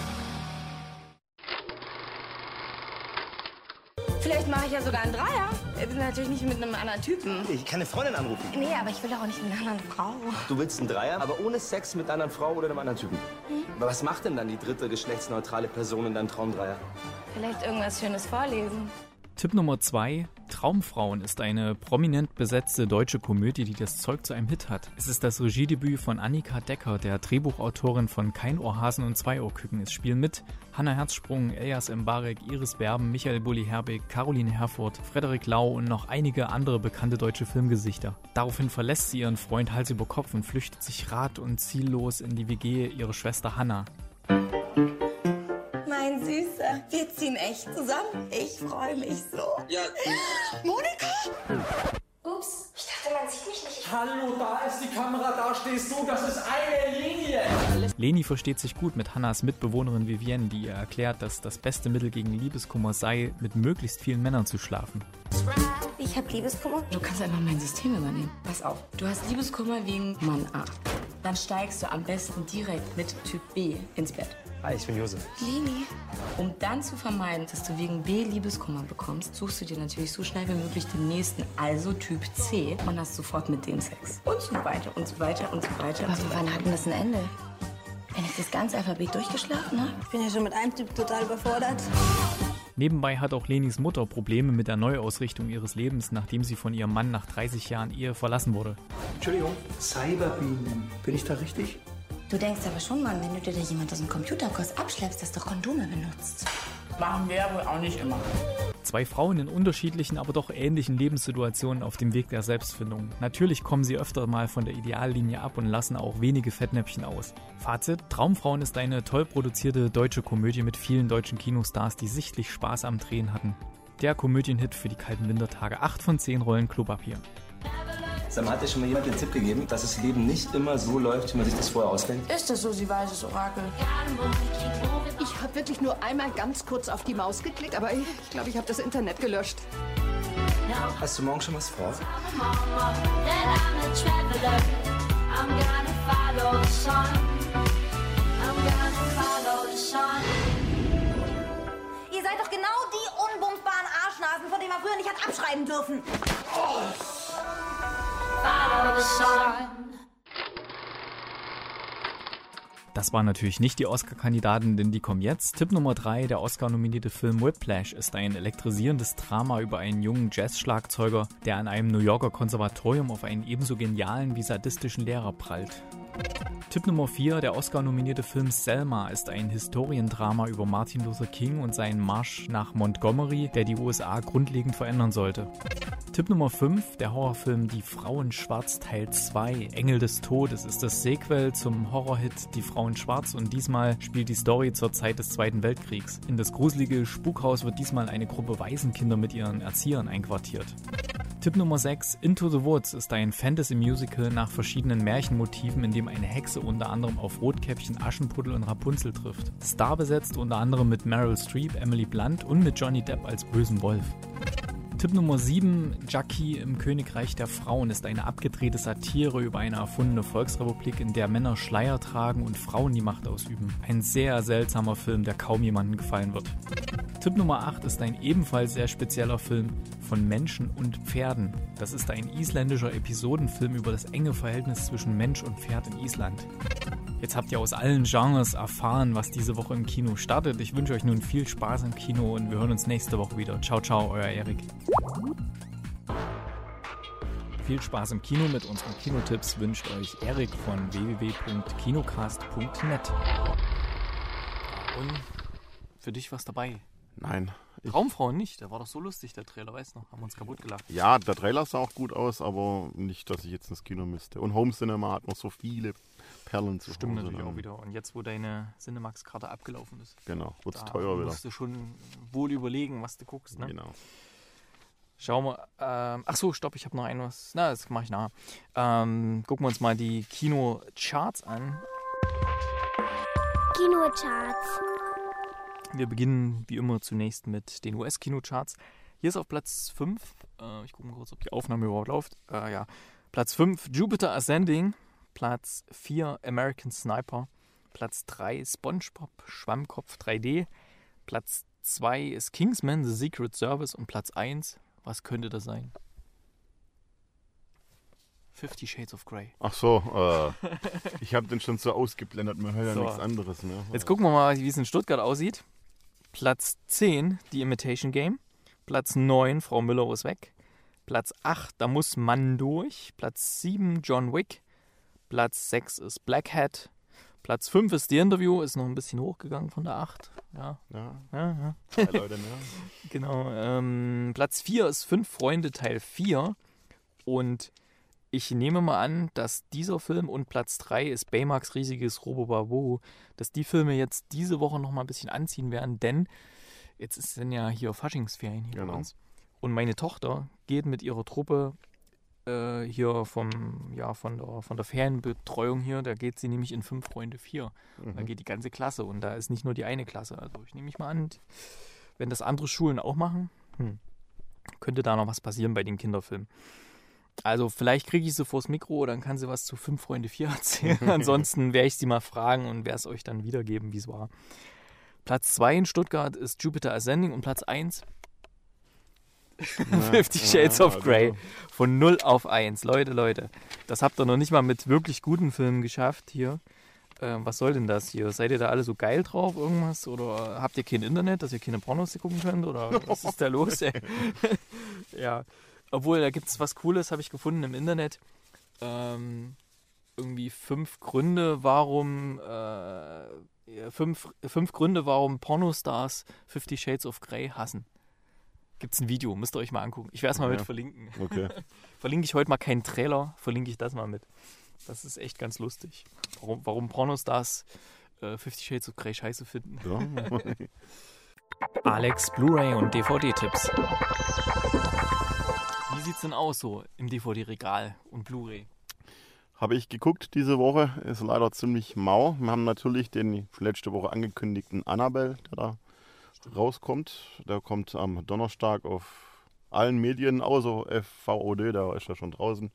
Vielleicht mache ich ja sogar einen Dreier. Äh, natürlich nicht mit einem anderen Typen. Ich kann eine Freundin anrufen. Nee, aber ich will auch nicht mit einer anderen Frau. Du willst einen Dreier, aber ohne Sex mit einer anderen Frau oder einem anderen Typen. Hm? Aber was macht denn dann die dritte geschlechtsneutrale Person in deinem Traumdreier? Vielleicht irgendwas Schönes vorlesen. Tipp Nummer zwei. Traumfrauen ist eine prominent besetzte deutsche Komödie, die das Zeug zu einem Hit hat. Es ist das Regiedebüt von Annika Decker, der Drehbuchautorin von Kein Ohrhasen und Zwei Ohrküken. Es spielen mit Hannah Herzsprung, Elias Mbarek, Iris Berben, Michael Bulli-Herbig, Caroline Herfurth, Frederik Lau und noch einige andere bekannte deutsche Filmgesichter. Daraufhin verlässt sie ihren Freund Hals über Kopf und flüchtet sich rat- und ziellos in die W G ihrer Schwester Hannah. Mein Süßer, wir ziehen echt zusammen. Ich freue mich so. Ja. Monika? Ups, ich dachte, man sieht mich nicht. Hallo, da ist die Kamera, da stehst du, das ist eine Linie. Leni versteht sich gut mit Hannahs Mitbewohnerin Vivienne, die ihr erklärt, dass das beste Mittel gegen Liebeskummer sei, mit möglichst vielen Männern zu schlafen. Ich habe Liebeskummer. Du kannst einfach mein System übernehmen. Pass auf, du hast Liebeskummer wegen Mann A. Dann steigst du am besten direkt mit Typ B ins Bett. Hi, ich bin Josef. Leni. Um dann zu vermeiden, dass du wegen B Liebeskummer bekommst, suchst du dir natürlich so schnell wie möglich den nächsten, also Typ C, und hast sofort mit dem Sex. Und so weiter und so weiter und so weiter. Aber wann hat denn das ein Ende? Wenn ich das ganze Alphabet durchgeschlafen habe? Ich bin ja schon mit einem Typ total überfordert. Nebenbei hat auch Lenis Mutter Probleme mit der Neuausrichtung ihres Lebens, nachdem sie von ihrem Mann nach dreißig Jahren Ehe verlassen wurde. Entschuldigung, Cyberbeam. Bin ich da richtig? Du denkst aber schon, Mann, wenn du dir da jemand aus dem Computerkurs abschleppst, dass du Kondome benutzt. Machen wir wohl auch nicht immer. Zwei Frauen in unterschiedlichen, aber doch ähnlichen Lebenssituationen auf dem Weg der Selbstfindung. Natürlich kommen sie öfter mal von der Ideallinie ab und lassen auch wenige Fettnäpfchen aus. Fazit: Traumfrauen ist eine toll produzierte deutsche Komödie mit vielen deutschen Kinostars, die sichtlich Spaß am Drehen hatten. Der Komödienhit für die kalten Wintertage. acht von zehn Rollen Klopapier. Sag mal, hat dir schon mal jemand den Tipp gegeben, dass das Leben nicht immer so läuft, wie man sich das vorher ausdenkt? Ist das so, sie weißes Orakel? Ich habe wirklich nur einmal ganz kurz auf die Maus geklickt, aber ich glaube, ich habe das Internet gelöscht. Hast du morgen schon was vor? Ihr seid doch genau die unbumsbaren Arschnasen, von denen man früher nicht hat abschreiben dürfen. Oh. Das waren natürlich nicht die Oscar-Kandidaten, denn die kommen jetzt. Tipp Nummer drei, der Oscar-nominierte Film Whiplash ist ein elektrisierendes Drama über einen jungen Jazz-Schlagzeuger, der an einem New Yorker Konservatorium auf einen ebenso genialen wie sadistischen Lehrer prallt. Tipp Nummer vier, der Oscar-nominierte Film Selma ist ein Historiendrama über Martin Luther King und seinen Marsch nach Montgomery, der die U S A grundlegend verändern sollte. Tipp Nummer fünf, der Horrorfilm Die Frau in Schwarz Teil zwei, Engel des Todes, ist das Sequel zum Horrorhit Die Frau in Schwarz und diesmal spielt die Story zur Zeit des Zweiten Weltkriegs. In das gruselige Spukhaus wird diesmal eine Gruppe Waisenkinder mit ihren Erziehern einquartiert. Tipp Nummer sechs, Into the Woods ist ein Fantasy-Musical nach verschiedenen Märchenmotiven, in dem eine Hexe unter anderem auf Rotkäppchen, Aschenputtel und Rapunzel trifft. Star besetzt unter anderem mit Meryl Streep, Emily Blunt und mit Johnny Depp als bösen Wolf. Tipp Nummer sieben, Jackie im Königreich der Frauen ist eine abgedrehte Satire über eine erfundene Volksrepublik, in der Männer Schleier tragen und Frauen die Macht ausüben. Ein sehr seltsamer Film, der kaum jemandem gefallen wird. Tipp Nummer acht ist ein ebenfalls sehr spezieller Film von Menschen und Pferden. Das ist ein isländischer Episodenfilm über das enge Verhältnis zwischen Mensch und Pferd in Island. Jetzt habt ihr aus allen Genres erfahren, was diese Woche im Kino startet. Ich wünsche euch nun viel Spaß im Kino und wir hören uns nächste Woche wieder. Ciao, ciao, euer Erik. Viel Spaß im Kino mit unseren Kinotipps wünscht euch Erik von w w w punkt kinocast punkt net. Und für dich was dabei? Nein. Traumfrauen nicht, der war doch so lustig, der Trailer, weißt du noch, haben uns kaputt gelacht. Ja, der Trailer sah auch gut aus, aber nicht, dass ich jetzt ins Kino müsste. Und Home Cinema hat noch so viele Perlen zu Stimmt Hause natürlich dann. auch wieder. Und jetzt, wo deine Cinemax-Karte abgelaufen ist. Genau, wird es da teuer wieder. musst du schon wohl überlegen, was du guckst. Ne? Genau. Schauen wir, ähm, ach so, stopp, ich habe noch ein was, na, das mache ich nachher. Ähm, gucken wir uns mal die Kinocharts an. Kinocharts. Wir beginnen wie immer zunächst mit den U S-Kinocharts. Hier ist auf Platz fünf, äh, ich gucke mal kurz, ob die Aufnahme überhaupt läuft. Äh, ja. Platz fünf, Jupiter Ascending. Platz vier, American Sniper. Platz drei, SpongeBob Schwammkopf drei D. Platz zwei ist Kingsman The Secret Service. Und Platz eins, Was könnte das sein? Fifty Shades of Grey. Ach so, äh, ich habe den schon so ausgeblendet, man hört So. ja nichts anderes mehr. Jetzt gucken wir mal, wie es in Stuttgart aussieht. Platz zehn, The Imitation Game. Platz neun, Frau Müller ist weg. Platz acht, Da muss Mann durch. Platz sieben, John Wick. Platz sechs ist Black Hat. Platz fünf ist The Interview, ist noch ein bisschen hochgegangen von der acht. Ja, Ja, ja, ja. zwei Leute mehr. Genau. Ähm, Platz vier ist Fünf Freunde Teil vier. Und ich nehme mal an, dass dieser Film und Platz drei ist Baymax riesiges Robo-Babo, dass die Filme jetzt diese Woche noch mal ein bisschen anziehen werden, denn jetzt ist dann ja hier Faschingsferien hier Genau. bei uns. Und meine Tochter geht mit ihrer Truppe äh, hier vom, ja, von, der, von der Ferienbetreuung hier, da geht sie nämlich in Fünf Freunde vier. Mhm. Da geht die ganze Klasse und da ist nicht nur die eine Klasse. Also ich nehme mich mal an, wenn das andere Schulen auch machen, hm, könnte da noch was passieren bei den Kinderfilmen. Also vielleicht kriege ich sie vors Mikro, dann kann sie was zu Fünf Freunde vier erzählen. Ansonsten werde ich sie mal fragen und werde es euch dann wiedergeben, wie es war. Platz zwei in Stuttgart ist Jupiter Ascending und Platz eins Fifty Shades ja, of also- Grey. Von null auf eins. Leute, Leute, das habt ihr noch nicht mal mit wirklich guten Filmen geschafft hier. Ähm, was soll denn das hier? Seid ihr da alle so geil drauf, irgendwas? Oder habt ihr kein Internet, dass ihr keine Pornos gucken könnt? Oder was ist da los, ey? Ja, obwohl, da gibt es was Cooles, habe ich gefunden im Internet. Ähm, irgendwie fünf Gründe, warum äh, ja, fünf, fünf Gründe, warum Pornostars Fifty Shades of Grey hassen. Gibt es ein Video, müsst ihr euch mal angucken. Ich werde es mal Ja. mit verlinken. Okay. Verlinke ich heute mal keinen Trailer, verlinke ich das mal mit. Das ist echt ganz lustig. Warum, warum Pornostars äh, Fifty Shades of Grey scheiße finden. Ja. Alex, Blu-ray und D V D-Tipps. Wie sieht's denn aus so im D V D-Regal und Blu-ray? Habe ich geguckt diese Woche, ist leider ziemlich mau. Wir haben natürlich den letzte Woche angekündigten Annabelle, der da rauskommt. Der kommt am Donnerstag auf allen Medien, außer F V O D, da ist er schon draußen.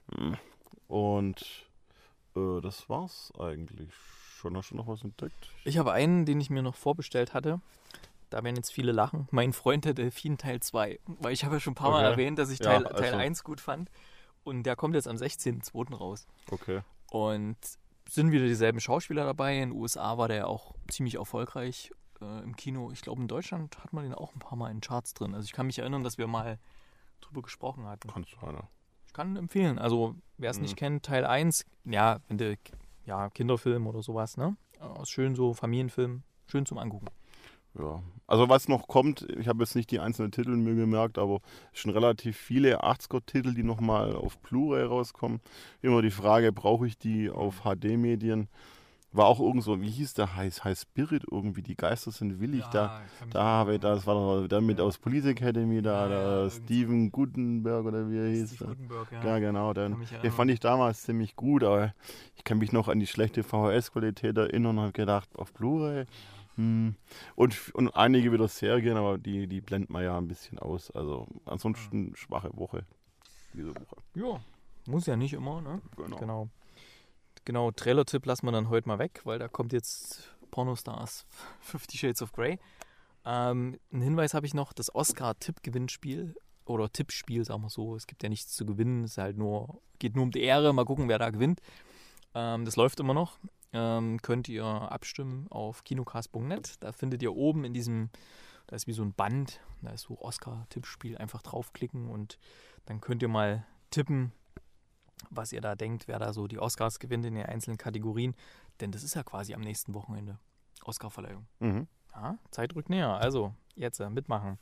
Und äh, das war's eigentlich schon. Hast du noch was entdeckt? Ich habe einen, den ich mir noch vorbestellt hatte. Da werden jetzt viele lachen. Mein Freund der Delfin Teil zwei. Weil ich habe ja schon ein paar Mal Okay. erwähnt, dass ich Ja, Teil, Teil also- eins gut fand. Und der kommt jetzt am sechzehnten zweiten raus. Okay. Und sind wieder dieselben Schauspieler dabei. In den U S A war der ja auch ziemlich erfolgreich äh, im Kino. Ich glaube, in Deutschland hat man den auch ein paar Mal in Charts drin. Also ich kann mich erinnern, dass wir mal drüber gesprochen hatten. Kannst du einer. Ich kann empfehlen. Also wer es Mhm. nicht kennt, Teil eins, ja, wenn du, ja, Kinderfilm oder sowas, ne? Äh, Ist schön so, Familienfilm, schön zum Angucken. Ja, also was noch kommt, ich habe jetzt nicht die einzelnen Titel mir gemerkt, aber schon relativ viele achtziger-Titel, die nochmal auf Blu-ray rauskommen. Immer die Frage, brauche ich die auf H D-Medien? War auch irgend so, wie hieß der, High, High Spirit irgendwie, die Geister sind willig. Ja, da, ich kann mich da habe ich, das war der mit aus Police Academy, da, Ja, ja, der irgend Steven Gutenberg oder wie er hieß. Steve Gutenberg, ja. Ja, genau, Kann den, mich den erinnern. fand ich damals ziemlich gut, aber ich kann mich noch an die schlechte V H S-Qualität erinnern und habe gedacht, auf Blu-ray. Hm. Und, und einige wieder Serien, aber die, die blendet man ja ein bisschen aus. Also ansonsten schwache Woche diese Woche. Ja, muss ja nicht immer, ne? Genau. Genau, genau Trailer-Tipp lassen wir dann heute mal weg, weil da kommt jetzt Pornostars Fifty Shades of Grey. Ähm, einen Hinweis habe ich noch, das Oscar-Tipp-Gewinnspiel oder Tippspiel, sagen wir so. Es gibt ja nichts zu gewinnen, es ist halt nur, geht nur um die Ehre, mal gucken, wer da gewinnt. Ähm, das läuft immer noch. Ähm, könnt ihr abstimmen auf kinocast punkt net. Da findet ihr oben in diesem, da ist wie so ein Band, da ist so Oscar-Tippspiel, einfach draufklicken und dann könnt ihr mal tippen, was ihr da denkt, wer da so die Oscars gewinnt in den einzelnen Kategorien. Denn das ist ja quasi am nächsten Wochenende. Oscarverleihung. Mhm. Ja, Zeit rückt näher. Also, jetzt äh, mitmachen.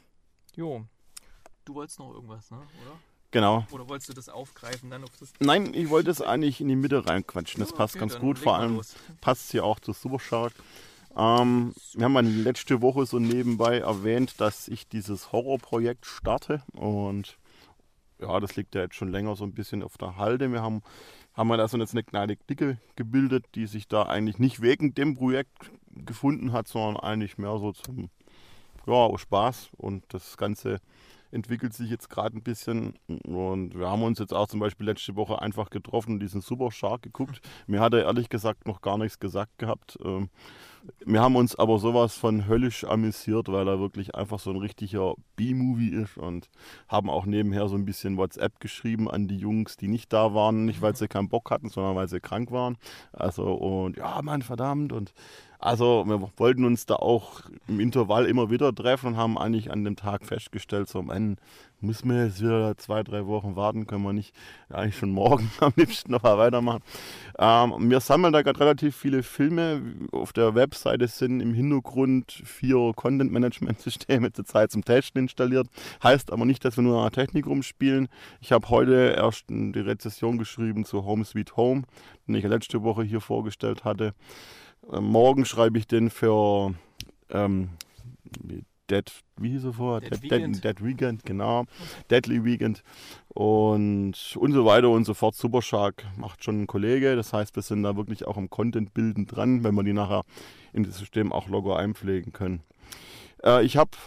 Jo. Du wolltest noch irgendwas, ne? Oder? Genau. Oder wolltest du das aufgreifen dann auf das... Nein, ich wollte es eigentlich in die Mitte reinquatschen. Das Ja, passt okay, ganz dann gut. leg Vor mal allem los. passt es ja auch zu Supershark. Ähm, wir haben mal letzte Woche so nebenbei erwähnt, dass ich dieses Horrorprojekt starte. Und ja, das liegt ja jetzt schon länger so ein bisschen auf der Halde. Wir haben, haben wir da so jetzt eine kleine Clique gebildet, die sich da eigentlich nicht wegen dem Projekt gefunden hat, sondern eigentlich mehr so zum ja, aus Spaß. Und das Ganze entwickelt sich jetzt gerade ein bisschen und wir haben uns jetzt auch zum Beispiel letzte Woche einfach getroffen und diesen Super Shark geguckt. Mir hat er ehrlich gesagt noch gar nichts gesagt gehabt. Ähm, Wir haben uns aber sowas von höllisch amüsiert, weil er wirklich einfach so ein richtiger B-Movie ist und haben auch nebenher so ein bisschen WhatsApp geschrieben an die Jungs, die nicht da waren, nicht weil sie keinen Bock hatten, sondern weil sie krank waren. Also und ja, Mann, verdammt. Und also wir wollten uns da auch im Intervall immer wieder treffen und haben eigentlich an dem Tag festgestellt, so Mann, müssen wir jetzt wieder zwei, drei Wochen warten, können wir nicht eigentlich schon morgen am liebsten noch mal weitermachen. Ähm, wir sammeln da gerade relativ viele Filme. Auf der Webseite sind im Hintergrund vier Content-Management-Systeme zurzeit zum Testen installiert. Heißt aber nicht, dass wir nur an der Technik rumspielen. Ich habe heute erst die Rezession geschrieben zu Home Sweet Home, den ich letzte Woche hier vorgestellt hatte. Äh, morgen schreibe ich den für ähm, Dead, wie hieß er vorher? Dead, Dead, Weekend. Dead, Dead Weekend, genau. Deadly Weekend und, und so weiter und so fort. Super Shark macht schon ein Kollege. Das heißt, wir sind da wirklich auch am Content-Bilden dran, wenn wir die nachher in das System auch locker einpflegen können. Äh, ich habe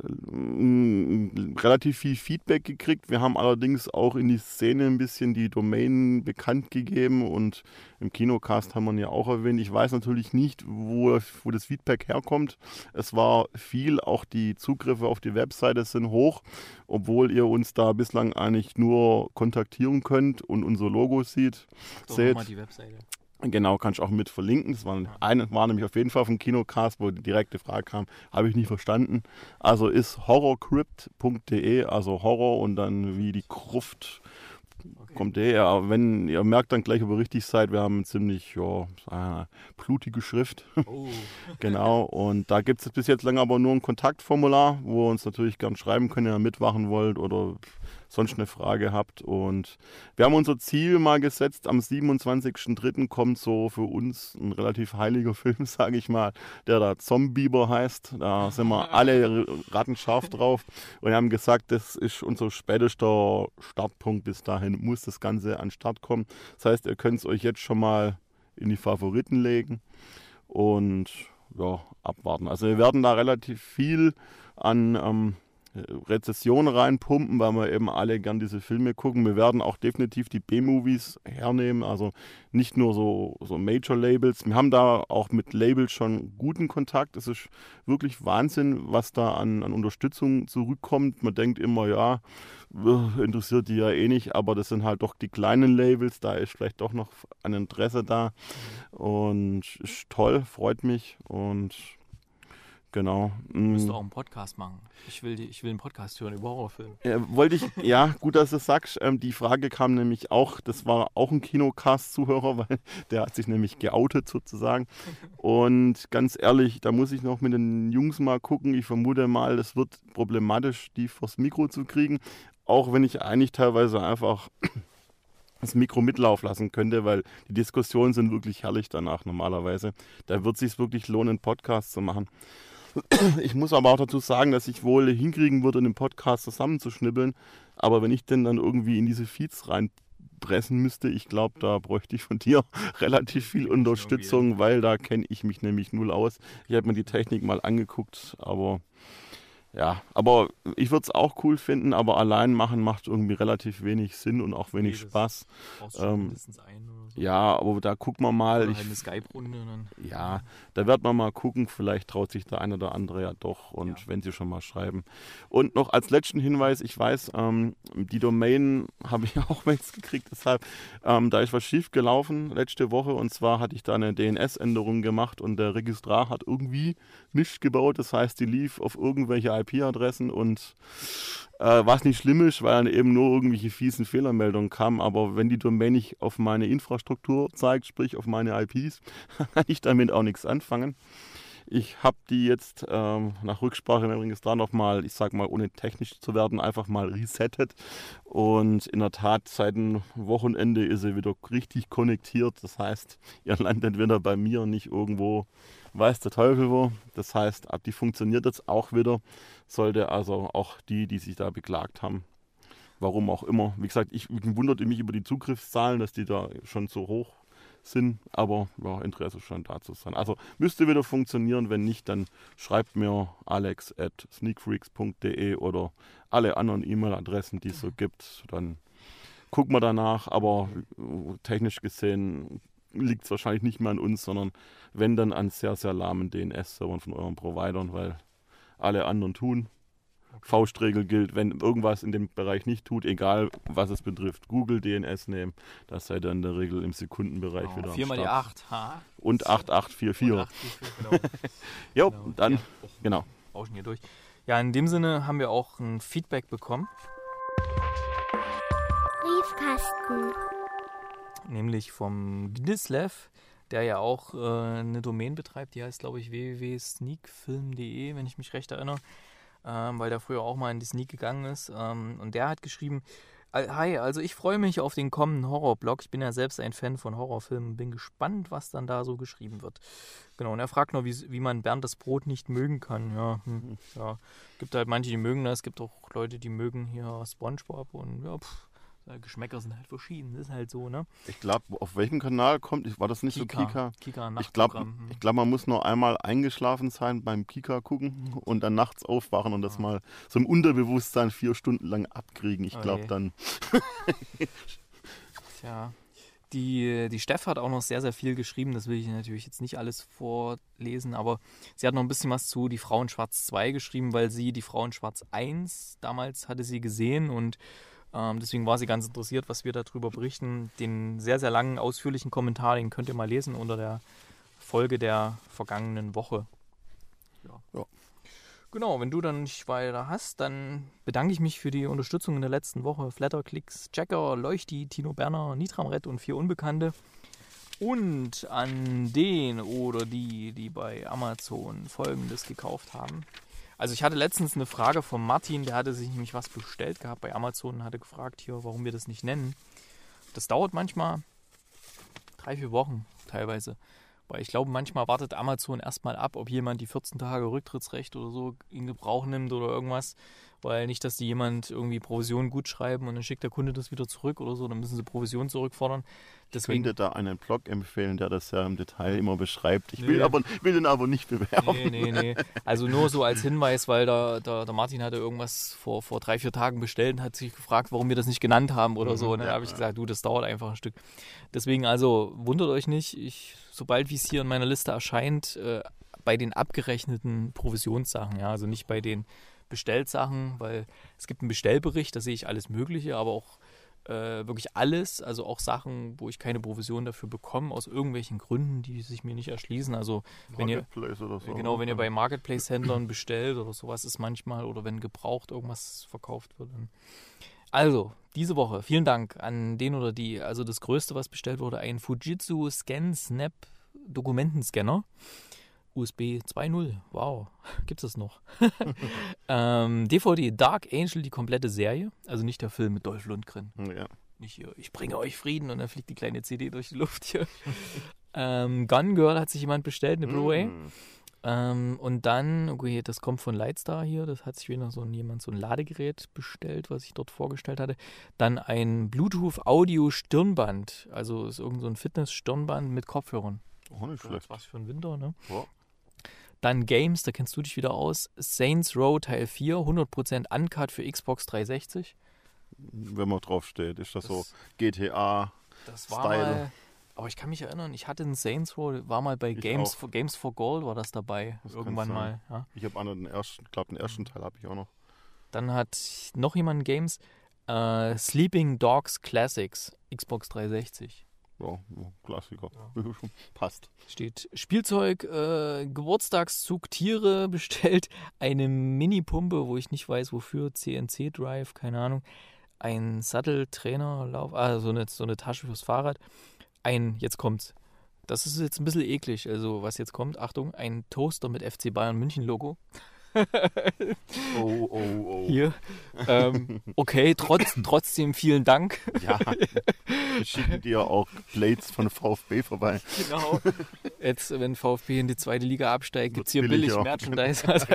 äh, relativ viel Feedback gekriegt. Wir haben allerdings auch in die Szene ein bisschen die Domain bekannt gegeben und im Kinocast haben wir ihn ja auch erwähnt. Ich weiß natürlich nicht, wo, wo das Feedback herkommt. Es war viel, auch die Zugriffe auf die Webseite sind hoch, obwohl ihr uns da bislang eigentlich nur kontaktieren könnt und unser Logo sieht. So, seht. mal die Webseite. Genau, kann ich auch mit verlinken. Das war, eine, war nämlich auf jeden Fall vom Kinocast, wo die direkte Frage kam, habe ich nicht verstanden. Also ist horrorcrypt punkt de, also Horror und dann wie die Gruft okay. kommt der. Ja, wenn ihr merkt dann gleich, ob ihr richtig seid, wir haben ziemlich ja, eine blutige Schrift. Oh. Genau, und da gibt es bis jetzt lange aber nur ein Kontaktformular, wo ihr uns natürlich gern schreiben könnt, wenn ihr mitmachen wollt oder sonst eine Frage habt. Und wir haben unser Ziel mal gesetzt, am siebenundzwanzigsten dritten kommt so für uns ein relativ heiliger Film, sage ich mal, der da Zombieber heißt. Da sind wir alle rattenscharf drauf und haben gesagt, das ist unser spätester Startpunkt. Bis dahin muss das Ganze an den Start kommen. Das heißt, ihr könnt es euch jetzt schon mal in die Favoriten legen und ja, abwarten. Also wir werden da relativ viel an ähm, Rezession reinpumpen, weil wir eben alle gern diese Filme gucken. Wir werden auch definitiv die B-Movies hernehmen, also nicht nur so, so Major-Labels. Wir haben da auch mit Labels schon guten Kontakt. Es ist wirklich Wahnsinn, was da an, an Unterstützung zurückkommt. Man denkt immer, ja, interessiert die ja eh nicht, aber das sind halt doch die kleinen Labels, da ist vielleicht doch noch ein Interesse da und ist toll, freut mich und genau. Du musst auch einen Podcast machen. Ich will, die, ich will einen Podcast hören über Horrorfilme. Ja, wollte ich, ja, gut, dass du es sagst. Ähm, die Frage kam nämlich auch, das war auch ein Kinocast-Zuhörer, weil der hat sich nämlich geoutet sozusagen. Und ganz ehrlich, da muss ich noch mit den Jungs mal gucken. Ich vermute mal, es wird problematisch, die vors Mikro zu kriegen. Auch wenn ich eigentlich teilweise einfach das Mikro mitlauf lassen könnte, weil die Diskussionen sind wirklich herrlich danach normalerweise. Da wird es sich wirklich lohnen, einen Podcast zu machen. Ich muss aber auch dazu sagen, dass ich wohl hinkriegen würde, einen Podcast zusammenzuschnibbeln. Aber wenn ich denn dann irgendwie in diese Feeds reinpressen müsste, ich glaube, da bräuchte ich von dir relativ viel Unterstützung, weil da kenne ich mich nämlich null aus. Ich habe mir die Technik mal angeguckt, aber ja, aber ich würde es auch cool finden, aber allein machen macht irgendwie relativ wenig Sinn und auch wenig nee, Spaß. Ähm, mindestens ein oder so. Ja, aber da gucken wir mal. Oder ich, halt eine Skype-Runde. Dann. Ja, da wird man mal gucken, vielleicht traut sich der eine oder andere ja doch und ja. wenn sie schon mal schreiben. Und noch als letzten Hinweis, ich weiß, ähm, die Domain habe ich auch Mails gekriegt, deshalb, ähm, da ist was schief gelaufen letzte Woche und zwar hatte ich da eine D N S-Änderung gemacht und der Registrar hat irgendwie nichts gebaut, das heißt, die lief auf irgendwelche I P-Adressen und äh, was nicht schlimm ist, weil dann eben nur irgendwelche fiesen Fehlermeldungen kamen, aber wenn die Domain nicht auf meine Infrastruktur zeigt, sprich auf meine I Ps, kann ich damit auch nichts anfangen. Ich habe die jetzt ähm, nach Rücksprache mit dem Registrar nochmal, ich sag mal, ohne technisch zu werden, einfach mal resettet. Und in der Tat, seit dem Wochenende ist sie wieder richtig konnektiert. Das heißt, ihr landet wieder bei mir, nicht irgendwo, weiß der Teufel wo. Das heißt, die funktioniert jetzt auch wieder. Sollte also auch die, die sich da beklagt haben, warum auch immer. Wie gesagt, ich wunderte mich über die Zugriffszahlen, dass die da schon so hoch sind, aber ja, Interesse scheint da zu sein. Also müsste wieder funktionieren, wenn nicht, dann schreibt mir alex at sneakfreaks punkt de oder alle anderen E-Mail-Adressen, die es so gibt, dann gucken wir danach, aber technisch gesehen liegt es wahrscheinlich nicht mehr an uns, sondern wenn dann an sehr, sehr lahmen D N S-Servern von euren Providern, weil alle anderen tun. Okay. Faustregel gilt, wenn irgendwas in dem Bereich nicht tut, egal was es betrifft, Google D N S nehmen, das seid ihr in der Regel im Sekundenbereich oh, wieder am vier mal die acht, ha? Und acht acht vier vier. acht vier vier, genau. Jo, genau. dann, ja. genau. Rauschen hier durch. Ja, in dem Sinne haben wir auch ein Feedback bekommen. Briefkasten. Nämlich vom Gnislev, der ja auch äh, eine Domain betreibt, die heißt, glaube ich, w w w punkt sneakfilm punkt d e, wenn ich mich recht erinnere, ähm, weil der früher auch mal in die Sneak gegangen ist. Ähm, und der hat geschrieben, hi, also ich freue mich auf den kommenden Horrorblog. Ich bin ja selbst ein Fan von Horrorfilmen, bin gespannt, was dann da so geschrieben wird. Genau, und er fragt noch, wie, wie man Bernd das Brot nicht mögen kann. Ja, hm, ja, gibt halt manche, die mögen das, es gibt auch Leute, die mögen hier SpongeBob und ja, pff. Geschmäcker sind halt verschieden, das ist halt so, ne? Ich glaube, auf welchem Kanal kommt, war das nicht Kika, so Kika? Kika ich glaube, ich glaub, man muss nur einmal eingeschlafen sein beim Kika gucken und dann nachts aufwachen und das ah. mal so im Unterbewusstsein vier Stunden lang abkriegen. Ich glaube okay. dann... Tja, die, die Steff hat auch noch sehr, sehr viel geschrieben, das will ich natürlich jetzt nicht alles vorlesen, aber sie hat noch ein bisschen was zu Die Frau in Schwarz zwei geschrieben, weil sie Die Frau in Schwarz eins damals hatte sie gesehen und deswegen war sie ganz interessiert, was wir darüber berichten. Den sehr, sehr langen, ausführlichen Kommentar, den könnt ihr mal lesen unter der Folge der vergangenen Woche. Ja. Ja. Genau, wenn du dann nicht weiter hast, dann bedanke ich mich für die Unterstützung in der letzten Woche. Flatterklicks, Checker, Leuchti, Tino Berner, Nitramred und vier Unbekannte. Und an den oder die, die bei Amazon Folgendes gekauft haben. Also ich hatte letztens eine Frage von Martin, der hatte sich nämlich was bestellt gehabt bei Amazon und hatte gefragt hier, warum wir das nicht nennen. Das dauert manchmal drei, vier Wochen teilweise. Weil ich glaube, manchmal wartet Amazon erstmal ab, ob jemand die vierzehn Tage Rücktrittsrecht oder so in Gebrauch nimmt oder irgendwas. Weil nicht, dass die jemand irgendwie Provision gut schreiben und dann schickt der Kunde das wieder zurück oder so, dann müssen sie Provision zurückfordern. Deswegen, ich könnte da einen Blog empfehlen, der das ja im Detail immer beschreibt. Ich will, nee. aber, will den aber nicht bewerben. Nee, nee, nee. Also nur so als Hinweis, weil der, der, der Martin hatte irgendwas vor, vor drei, vier Tagen bestellt und hat sich gefragt, warum wir das nicht genannt haben oder mhm, so. Und dann ja, habe ich ja. gesagt, du, das dauert einfach ein Stück. Deswegen also, wundert euch nicht, ich, sobald wie es hier in meiner Liste erscheint, äh, bei den abgerechneten Provisionssachen, ja, also nicht bei den Bestellsachen, weil es gibt einen Bestellbericht, da sehe ich alles Mögliche, aber auch äh, wirklich alles, also auch Sachen, wo ich keine Provision dafür bekomme, aus irgendwelchen Gründen, die sich mir nicht erschließen. Also wenn ihr, oder so, genau, wenn ihr bei Marketplace-Händlern bestellt oder sowas ist manchmal, oder wenn gebraucht irgendwas verkauft wird. Also, diese Woche, vielen Dank an den oder die, also das Größte, was bestellt wurde, ein Fujitsu Scan Snap Dokumentenscanner. U S B zwei Punkt null, wow, gibt es das noch? ähm, D V D Dark Angel, die komplette Serie, also nicht der Film mit Dolph Lundgren. Ja. Nicht hier, ich bringe euch Frieden und dann fliegt die kleine C D durch die Luft hier. ähm, Gun Girl hat sich jemand bestellt, eine Blu-ray. Mm. Ähm, und dann, okay, das kommt von Lightstar hier, das hat sich wieder so ein, jemand so ein Ladegerät bestellt, was ich dort vorgestellt hatte. Dann ein Bluetooth-Audio-Stirnband, also ist irgend so ein Fitness-Stirnband mit Kopfhörern. Oh, nicht schlecht. Was für ein Winter, ne? Ja. Dann Games, da kennst du dich wieder aus. Saints Row Teil vier, hundert Prozent Uncut für Xbox dreihundertsechzig. Wenn man drauf steht, ist das, das so G T A-Style. Das war mal, aber ich kann mich erinnern, ich hatte einen Saints Row, war mal bei Games for, Games for Gold, war das dabei, das irgendwann mal. Ja. Ich habe den ersten, glaube den ersten Teil habe ich auch noch. Dann hat noch jemand Games, äh, Sleeping Dogs Classics, Xbox dreihundertsechzig. Ja, Klassiker. Ja. Passt. Steht Spielzeug, äh, Geburtstagszug, Tiere bestellt, eine Mini-Pumpe, wo ich nicht weiß wofür, C N C-Drive, keine Ahnung, ein Satteltrainer, Lauf, ah, so eine, so eine Tasche fürs Fahrrad, ein, jetzt kommt's, das ist jetzt ein bisschen eklig, also was jetzt kommt, Achtung, ein Toaster mit F C Bayern München Logo. oh, oh, oh. Hier. Ähm, okay, trotz, trotzdem vielen Dank. Ja, wir schicken dir auch Blades von VfB vorbei. Genau. Jetzt, wenn VfB in die zweite Liga absteigt, gibt es hier billig billiger. Merchandise. Also,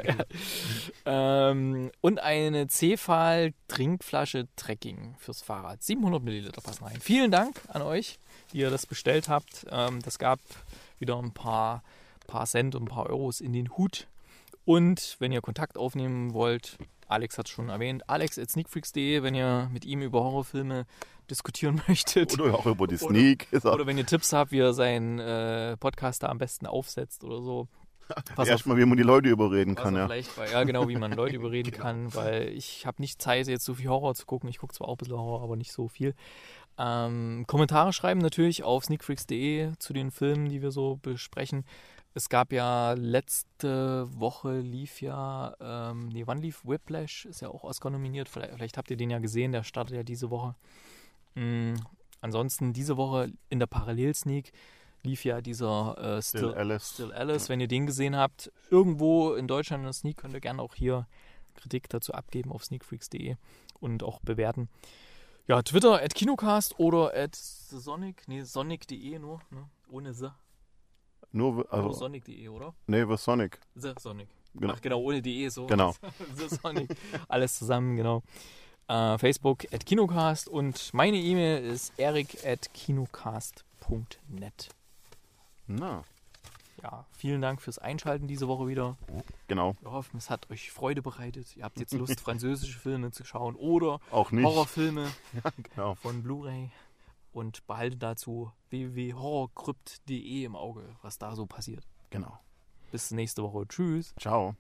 ähm, und eine C-Fahl-Trinkflasche Trekking fürs Fahrrad. siebenhundert Milliliter passen rein. Vielen Dank an euch, die ihr das bestellt habt. Ähm, das gab wieder ein paar, paar Cent und ein paar Euros in den Hut. Und wenn ihr Kontakt aufnehmen wollt, Alex hat es schon erwähnt. Alex at sneakfreaks punkt de, wenn ihr mit ihm über Horrorfilme diskutieren möchtet. Oder auch über die Sneak. Oder, oder wenn ihr Tipps habt, wie er seinen äh, Podcast da am besten aufsetzt oder so. Erstmal, wie man die Leute überreden kann, ja. Vielleicht, weil, ja, genau, wie man Leute überreden kann, weil ich habe nicht Zeit, jetzt so viel Horror zu gucken. Ich gucke zwar auch ein bisschen Horror, aber nicht so viel. Ähm, Kommentare schreiben natürlich auf sneakfreaks punkt de zu den Filmen, die wir so besprechen. Es gab ja letzte Woche lief ja, ähm, nee, wann lief Whiplash? Ist ja auch Oscar nominiert. Vielleicht, vielleicht habt ihr den ja gesehen, der startet ja diese Woche. Mhm. Ansonsten diese Woche in der Parallelsneak lief ja dieser äh, Still, Still Alice. Still Alice. Wenn ihr den gesehen habt, irgendwo in Deutschland in der Sneak, könnt ihr gerne auch hier Kritik dazu abgeben auf sneakfreaks punkt de und auch bewerten. Ja, Twitter at Kinocast oder at Sonic, nee, sonic punkt de nur, ne? Ohne The. Nur, also, nur sonic punkt de, oder? Nee, was Sonic. The Sonic. Genau. Ach genau, ohne de, so. Genau. The Sonic. Alles zusammen, genau. Uh, Facebook at Kinocast und meine E-Mail ist erik at kinocast punkt net. Na. Ja, vielen Dank fürs Einschalten diese Woche wieder. Genau. Wir hoffen, es hat euch Freude bereitet. Ihr habt jetzt Lust, französische Filme zu schauen oder auch nicht. Horrorfilme ja, genau. von Blu-ray. Und behaltet dazu w w w punkt horrorcrypt punkt de im Auge, was da so passiert. Genau. Bis nächste Woche. Tschüss. Ciao.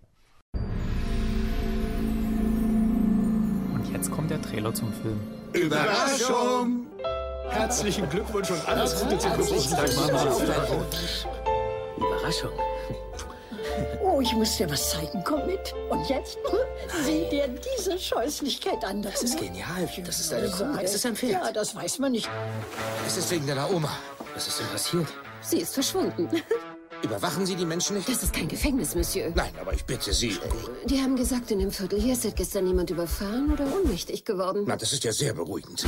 Und jetzt kommt der Trailer zum Film. Überraschung! Herzlichen Glückwunsch und alles Gute zum Geburtstag, Mama. Überraschung. Oh, ich muss dir was zeigen. Komm mit. Und jetzt? Sieh dir diese Scheußlichkeit an. Das ist genial. Das ist eine Kuh. Es ist ein Pferd. Ja, das weiß man nicht. Es ist wegen deiner Oma. Was ist denn passiert? Sie ist verschwunden. Überwachen Sie die Menschen nicht? Das ist kein Gefängnis, Monsieur. Nein, aber ich bitte Sie. Die haben gesagt, in dem Viertel hier ist seit gestern jemand überfahren oder ohnmächtig geworden. Na, das ist ja sehr beruhigend.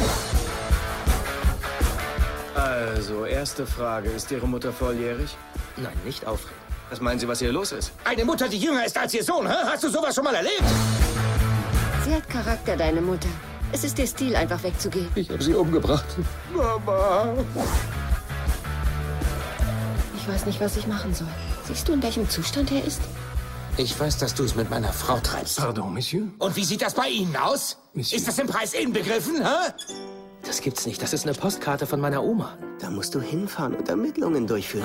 Also, erste Frage. Ist Ihre Mutter volljährig? Nein, nicht aufregen. Was meinen Sie, was hier los ist? Eine Mutter, die jünger ist als Ihr Sohn, hä? Hast du sowas schon mal erlebt? Sie hat Charakter, deine Mutter. Es ist der Stil, einfach wegzugehen. Ich habe sie umgebracht. Mama! Ich weiß nicht, was ich machen soll. Siehst du, in welchem Zustand er ist? Ich weiß, dass du es mit meiner Frau treibst. Pardon, Monsieur? Und wie sieht das bei Ihnen aus? Monsieur. Ist das im Preis inbegriffen, hä? Das gibt's nicht. Das ist eine Postkarte von meiner Oma. Da musst du hinfahren und Ermittlungen durchführen.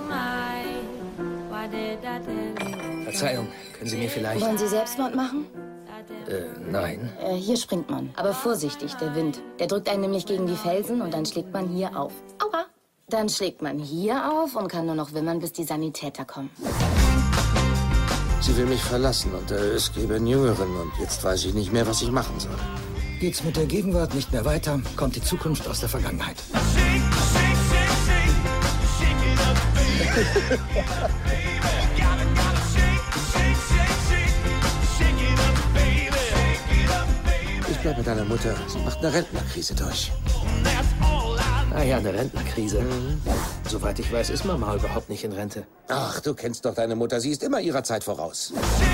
Verzeihung, können Sie mir vielleicht... Wollen Sie Selbstmord machen? Äh, nein. Äh, hier springt man. Aber vorsichtig, der Wind. Der drückt einen nämlich gegen die Felsen und dann schlägt man hier auf. Aua! Dann schlägt man hier auf und kann nur noch wimmern, bis die Sanitäter kommen. Sie will mich verlassen und äh, es gäbe einen Jüngeren und jetzt weiß ich nicht mehr, was ich machen soll. Geht's mit der Gegenwart nicht mehr weiter, kommt die Zukunft aus der Vergangenheit. Ich bleib mit deiner Mutter. Sie macht eine Rentnerkrise durch. Ah ja, eine Rentnerkrise. Mhm. Soweit ich weiß, ist Mama überhaupt nicht in Rente. Ach, du kennst doch deine Mutter. Sie ist immer ihrer Zeit voraus.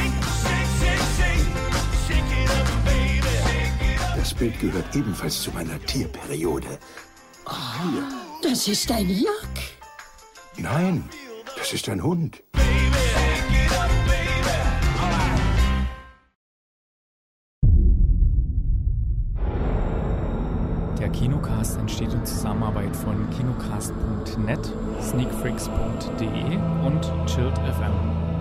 Das Bild gehört ebenfalls zu meiner Tierperiode. Oh, das ist ein Jack. Nein, das ist ein Hund. Der Kinocast entsteht in Zusammenarbeit von kinocast punkt net, sneakfreaks punkt de und Chilled F M.